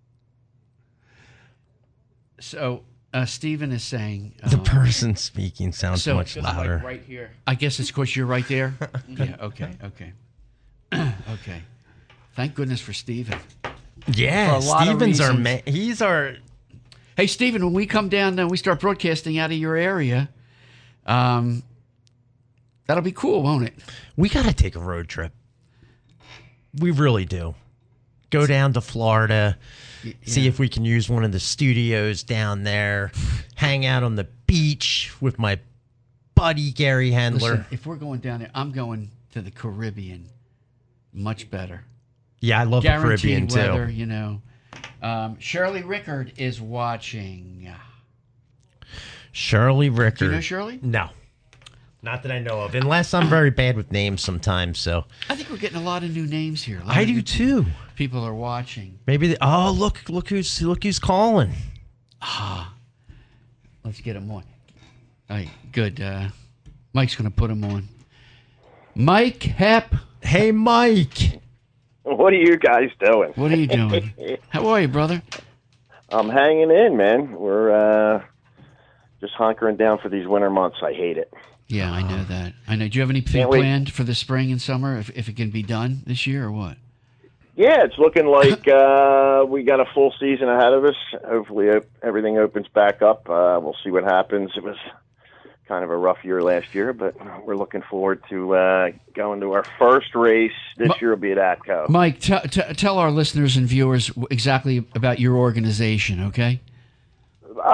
So uh, Stephen is saying The um, person speaking sounds so- much Just like louder. right here. I guess it's because you're right there. Yeah. Okay. Okay. okay. Thank goodness for Stephen. Yeah, For a lot of Stevens are reasons. ma- he's our Hey, Stephen, when we come down and we start broadcasting out of your area, um, that'll be cool, won't it? we got to take a road trip. We really do. Go down to Florida, see yeah. if we can use one of the studios down there, hang out on the beach with my buddy Gary Handler. Listen, if we're going down there, I'm going to the Caribbean. Much better. Yeah, I love the Caribbean Guaranteed too. weather, you know. Um, Shirley Rickard is watching. Shirley Rickard. Do you know Shirley? No. Not that I know of, unless I'm very bad with names sometimes. So I think we're getting a lot of new names here. A lot I of do new too. People are watching. Maybe. The, oh, look! Look who's look who's calling. Ah, let's get him on. All right, good. Uh, Mike's going to put him on. Mike Hepp. Hey, Mike. What are you guys doing? What are you doing? How are you, brother? I'm hanging in, man. We're uh, just hunkering down for these winter months. I hate it. Yeah, I know that. I know. Do you have anything Can't wait. planned for the spring and summer, if, if it can be done this year or what? Yeah, it's looking like uh, we got a full season ahead of us. Hopefully, uh, everything opens back up. Uh, we'll see what happens. It was kind of a rough year last year, but we're looking forward to uh, going to our first race this Ma- year. Will be at ATCO. Mike, t- t- tell our listeners and viewers w- exactly about your organization, okay? Uh,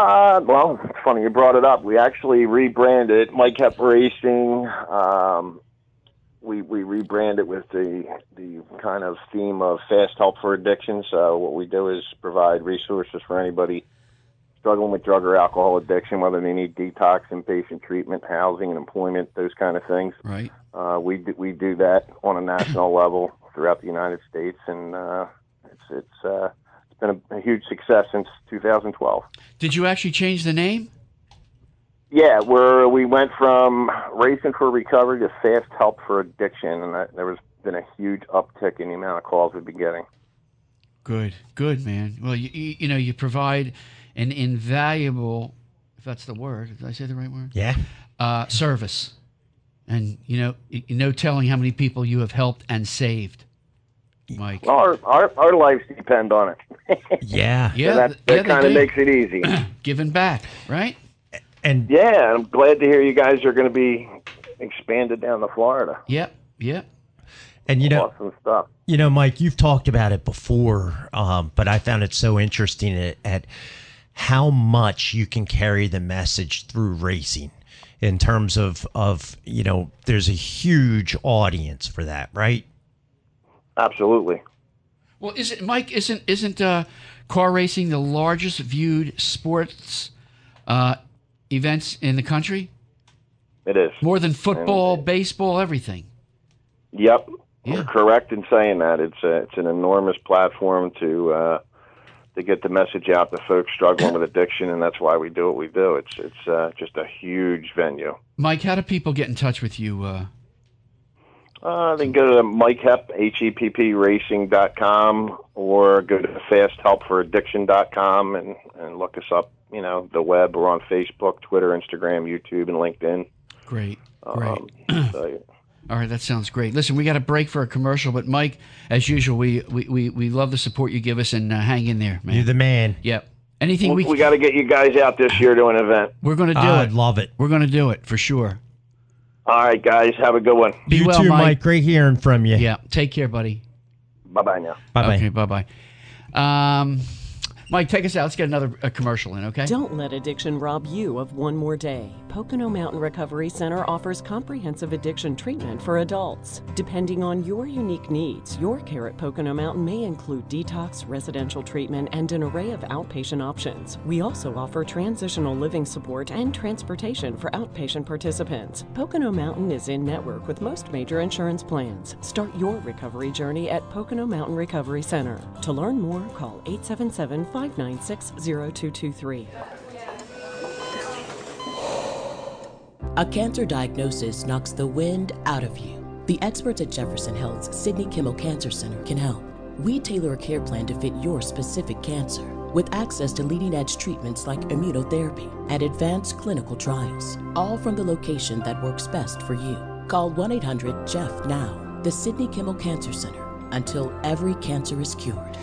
Uh, well, it's funny you brought it up. We actually rebranded Mike Hep Racing. Um, we we rebranded with the the kind of theme of fast help for addiction. So what we do is provide resources for anybody struggling with drug or alcohol addiction, whether they need detox, inpatient treatment, housing, and employment, those kind of things. Right. Uh, we do, we do that on a national level throughout the United States, and uh, it's it's uh, it's been a, a huge success since two thousand twelve. Did you actually change the name? Yeah, where we went from Racing for Recovery to Fast Help for Addiction, and that, there has been a huge uptick in the amount of calls we've been getting. Good, good, man. Well, you you, you know, you provide an invaluable, if that's the word, did I say the right word? Yeah. Uh, service. And, you know, you no telling how many people you have helped and saved, Mike. Well, our, our, our lives depend on it. Yeah. Yeah, so that, yeah, that kind they of do. makes it easy. Giving back, right? And yeah, I'm glad to hear you guys are going to be expanded down to Florida. Yep, yep. And you know, awesome stuff. You know, Mike, you've talked about it before, um, but I found it so interesting at, at how much you can carry the message through racing in terms of, of, you know, there's a huge audience for that, right? Absolutely. Well, is it, Mike, isn't isn't uh, car racing the largest viewed sports uh, events in the country? It is. More than football, And, baseball, everything. Yep. Yeah. You're correct in saying that. It's a, it's an enormous platform to uh, to get the message out to folks struggling with addiction, and that's why we do what we do. It's it's uh, just a huge venue. Mike, how do people get in touch with you? Uh, Uh, they can go to Mike Hep, H E P P racing dot com, or go to fast help for addiction dot com and, and look us up, you know, the web. We're on Facebook, Twitter, Instagram, YouTube, and LinkedIn. Great, great. Um, so, All right, that sounds great. Listen, we got a break for a commercial, but Mike, as usual, we we, we, we love the support you give us, and uh, hang in there, man. You're the man. Yep. Anything we we we got to get you guys out this year to an event. We're going to do I'd it. love it. We're going to do it for sure. All right, guys, have a good one. Be you well, too, Mike. Mike. Great hearing from you. Yeah. Take care, buddy. Bye bye now. Bye bye. Okay. Bye bye. Um, Mike, take us out. Let's get another a commercial in, okay? Don't let addiction rob you of one more day. Pocono Mountain Recovery Center offers comprehensive addiction treatment for adults. Depending on your unique needs, your care at Pocono Mountain may include detox, residential treatment, and an array of outpatient options. We also offer transitional living support and transportation for outpatient participants. Pocono Mountain is in network with most major insurance plans. Start your recovery journey at Pocono Mountain Recovery Center. To learn more, call eight seven seven, five nine six, zero two two three. A cancer diagnosis knocks the wind out of you. The experts at Jefferson Health's Sidney Kimmel Cancer Center can help. We tailor a care plan to fit your specific cancer, with access to leading-edge treatments like immunotherapy and advanced clinical trials, all from the location that works best for you. Call one eight hundred J E F F now, the Sidney Kimmel Cancer Center, until every cancer is cured.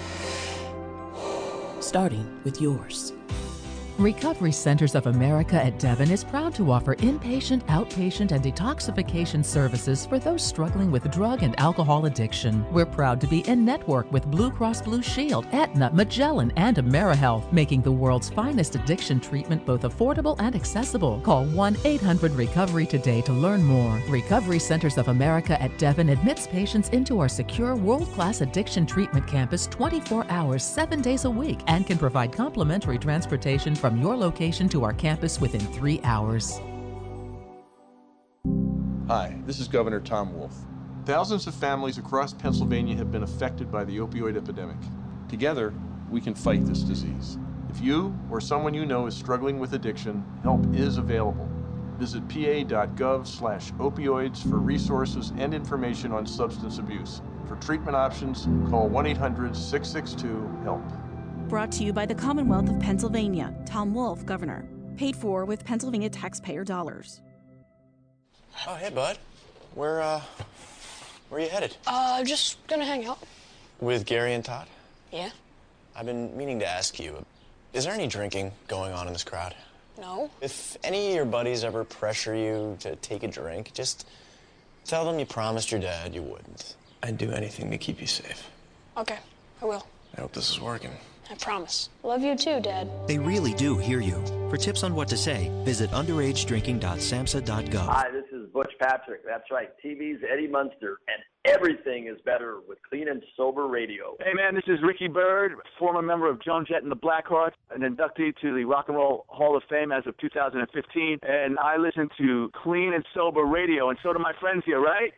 Starting with yours. Recovery Centers of America at Devon is proud to offer inpatient, outpatient, and detoxification services for those struggling with drug and alcohol addiction. We're proud to be in network with Blue Cross Blue Shield, Aetna, Magellan, and AmeriHealth, making the world's finest addiction treatment both affordable and accessible. Call one eight hundred recovery today to learn more. Recovery Centers of America at Devon admits patients into our secure world-class addiction treatment campus twenty-four hours, seven days a week, and can provide complimentary transportation from From your location to our campus within three hours. Hi, this is Governor Tom Wolf. Thousands of families across Pennsylvania have been affected by the opioid epidemic. Together, we can fight this disease. If you or someone you know is struggling with addiction, help is available. Visit pa.gov slash opioids for resources and information on substance abuse. For treatment options, call one eight hundred, six six two, HELP. Brought to you by the Commonwealth of Pennsylvania. Tom Wolf, Governor. Paid for with Pennsylvania taxpayer dollars. Oh, hey, bud. Where, uh, where are you headed? Uh, just gonna hang out. With Gary and Todd? Yeah? I've been meaning to ask you, is there any drinking going on in this crowd? No. If any of your buddies ever pressure you to take a drink, just tell them you promised your dad you wouldn't. I'd do anything to keep you safe. Okay, I will. I hope this is working. I promise. Love you too, Dad. They really do hear you. For tips on what to say, visit underage drinking dot samhsa dot gov. Hi, this is Butch Patrick. That's right, T V's Eddie Munster, and everything is better with Clean and Sober Radio. Hey, man, this is Ricky Byrd, former member of Joan Jett and the Blackhearts, an inductee to the Rock and Roll Hall of Fame as of two thousand fifteen, and I listen to Clean and Sober Radio, and so do my friends here, right?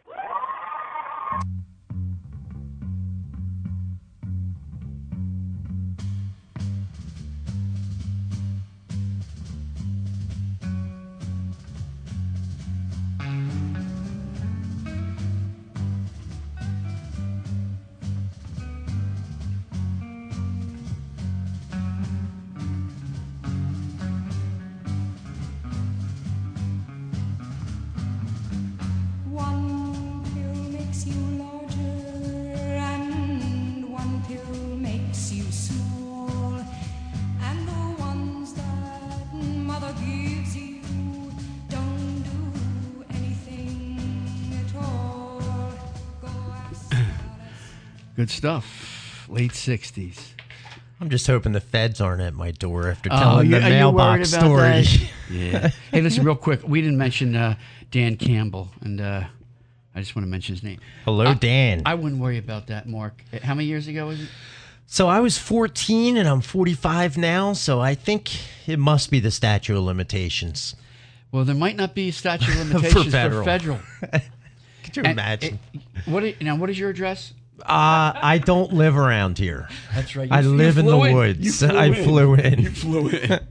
One pill makes you larger, and one pill makes you small. And the ones that mother gives you don't do anything at all. Go ask Good stuff. Late sixties. I'm just hoping the feds aren't at my door after Oh, telling you- the are you mailbox worried about story. that? Yeah. Hey, listen, real quick. We didn't mention uh, Dan Campbell, and uh, I just want to mention his name. Hello, I- Dan. I wouldn't worry about that, Mark. How many years ago was it? So I was fourteen and I'm forty-five now, so I think it must be the statute of limitations. Well, there might not be a statute of limitations for federal. federal. Could you And imagine? it- what? i- now, what is your address? Uh, I don't live around here. That's right. I You- you live in the flew in. woods. You flew I in. flew in. You flew in.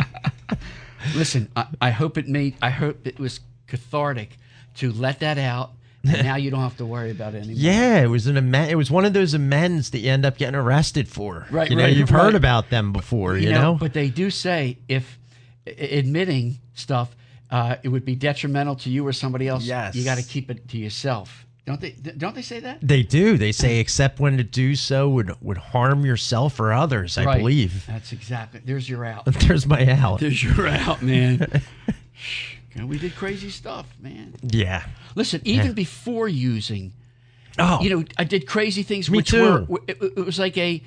Listen, I, I hope it made. I hope it was cathartic to let that out, and now you don't have to worry about it anymore. Yeah, it was an amen- It was one of those amends that you end up getting arrested for. Right, You know, right, you've right. heard about them before. You, know, but they do say if i- admitting stuff, uh, it would be detrimental to you or somebody else. Yes. You got to keep it to yourself. Don't they? Don't they say that? They do. They say except when to do so would would harm yourself or others. I Right. believe. That's exactly. There's your out. There's my out. There's your out, man. God, we did crazy stuff, man. Yeah. Listen, even Yeah. before using, Oh. you know, I did crazy things. Me which too. Were, it, it was like a,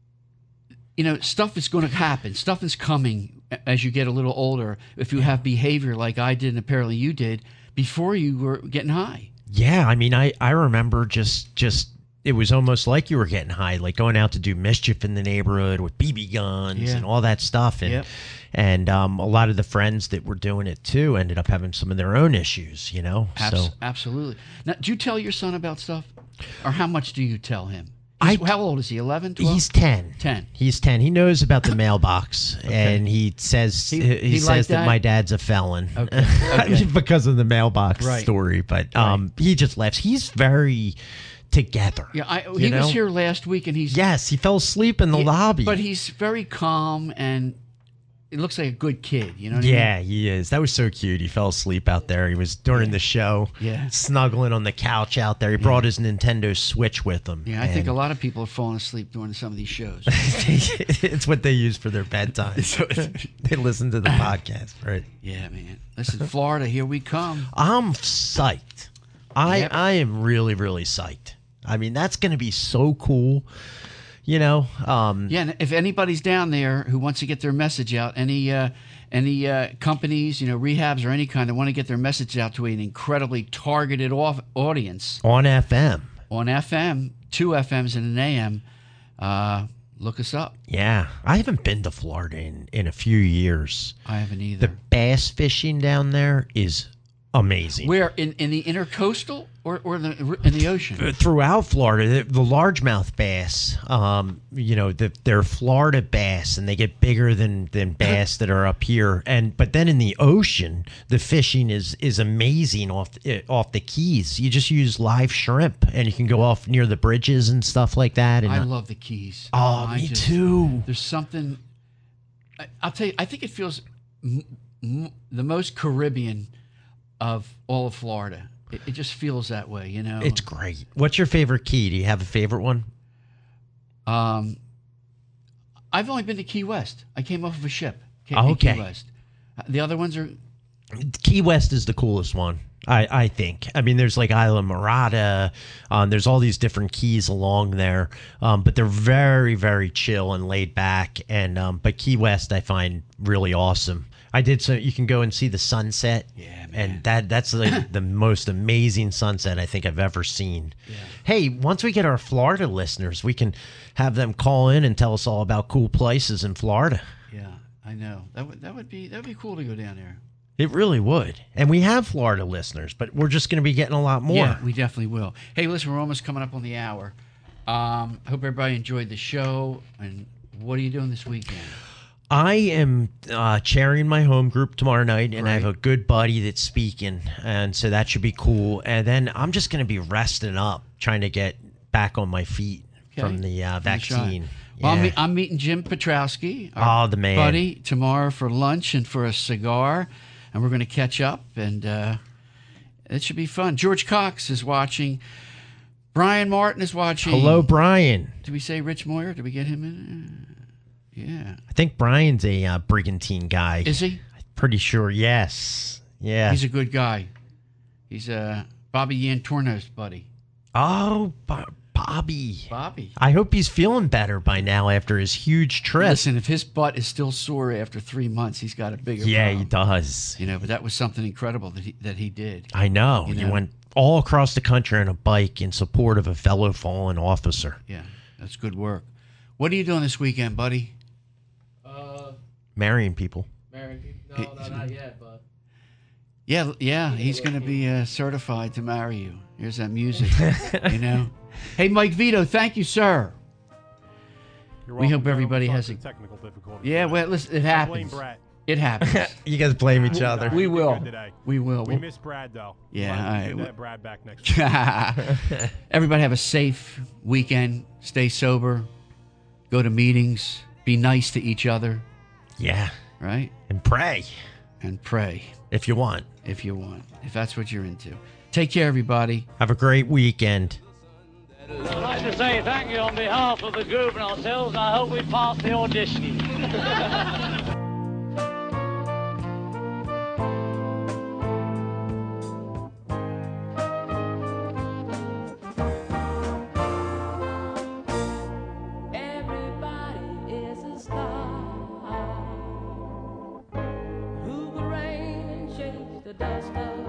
you know, stuff is going to happen. Stuff is coming as you get a little older. If you have behavior like I did and apparently you did before you were getting high. Yeah, I mean, I, I remember just just it was almost like you were getting high, like going out to do mischief in the neighborhood with B B guns Yeah. and all that stuff, and Yep. and um, a lot of the friends that were doing it too ended up having some of their own issues, you know. Abs- So Absolutely. Now, do you tell your son about stuff, or how much do you tell him? He's, how old is he? eleven, twelve? he's ten. ten. He's ten. He knows about the mailbox, and he says he, He- he, he says like that? that? my dad's a felon Okay. Okay. because of the mailbox Right. story. But um, he just laughs. He's very together. Yeah, I, you he know? was here last week, and he's Yes, he fell asleep in the Yeah, lobby. but he's very calm, and it looks like a good kid. You know what I Yeah, mean? he is. That was so cute. He fell asleep out there. He was during the show, Yeah. snuggling on the couch out there. He brought his Nintendo Switch with him. Yeah, I think a and lot of people are falling asleep during some of these shows. it's what they use for their bedtime. They listen to the podcast, right? Yeah, man. Listen, Florida, here we come. I'm psyched. I Yep. I am really really psyched. I mean, that's going to be so cool. You know, um, Yeah, and if anybody's down there who wants to get their message out, any uh, any uh, companies, you know, rehabs or any kind that want to get their message out to an incredibly targeted off audience on F M. on F M, two F Ms and an A M, uh, look us up. Yeah, I haven't been to Florida in, in a few years. I haven't either. The bass fishing down there is amazing. Where in, in the intercoastal or or the in the ocean? Throughout Florida, the, the largemouth bass, um, you know, the, they're Florida bass, and they get bigger than, than bass that are up here. And but then in the ocean, the fishing is is amazing off eh, off the Keys. You just use live shrimp, and you can go off near the bridges and stuff like that. And I love the Keys. Oh, I me just- too. There's something. I, I'll tell you. I think it feels m- m- the most Caribbean of all of Florida. It, it just feels that way, you know. It's great. What's your favorite key? Do you have a favorite one? Um, I've only been to Key West. I came off of a ship. Came Oh, to okay. Key West. Uh, The other ones are Key West is the coolest one, I, I think. I mean, there's like Isla Morada. Um, there's all these different keys along there, um, but they're very, very chill and laid back. And um, but Key West, I find really awesome. I did so you can go and see the sunset. Yeah, man. And that that's like the most amazing sunset I think I've ever seen. Yeah. Hey, once we get our Florida listeners, we can have them call in and tell us all about cool places in Florida. Yeah, I know. That would that would be that would be cool to go down there. It really would. And we have Florida listeners, but we're just going to be getting a lot more. Yeah, we definitely will. Hey, listen, we're almost coming up on the hour. Um, I hope everybody enjoyed the show. And what are you doing this weekend? I am uh, chairing my home group tomorrow night, and Right. I have a good buddy that's speaking, and so that should be cool. And then I'm just going to be resting up, trying to get back on my feet Okay. from the uh, Give it a shot. vaccine. Well, I'm, Yeah. me- I'm meeting Jim Petrowski, our Oh, the man. buddy, tomorrow for lunch and for a cigar, and we're going to catch up, and uh, it should be fun. George Cox is watching. Brian Martin is watching. Hello, Brian. Did we say Rich Moyer? Did we get him in? Yeah. I think Brian's a uh, brigantine guy. Is he? Pretty sure, yes. Yeah. He's a good guy. He's uh, Bobby Yantorno's buddy. Oh, Bo- Bobby. Bobby. I hope he's feeling better by now after his huge trip. Listen, if his butt is still sore after three months, he's got a bigger Yeah, problem. he does. You know, but that was something incredible that he, that he did. I know. You He know? went all across the country on a bike in support of a fellow fallen officer. Yeah, that's good work. What are you doing this weekend, buddy? Uh, Marrying people. married people? No, no, not yet, but. Yeah, yeah, he's going to be uh, certified to marry you. Here's that music, you know. Hey, Mike Vito, thank you, sir. You're We welcome, hope Joe. everybody Sorry has for a the technical difficulties. Yeah, well, listen, it I blame happens. Brad. It happens. You guys blame each other. We will. Good today. We will. We We'll- miss Brad though. Yeah, We'll all have to right. get that Brad back next year. Everybody have a safe weekend. Stay sober. Go to meetings. Be nice to each other. Yeah. Right? And pray. And pray. If you want. If you want. If that's what you're into. Take care, everybody. Have a great weekend. I'd like to say thank you on behalf of the group and ourselves, and I hope we pass the audition. Everybody is a star who will reign and shake the dust of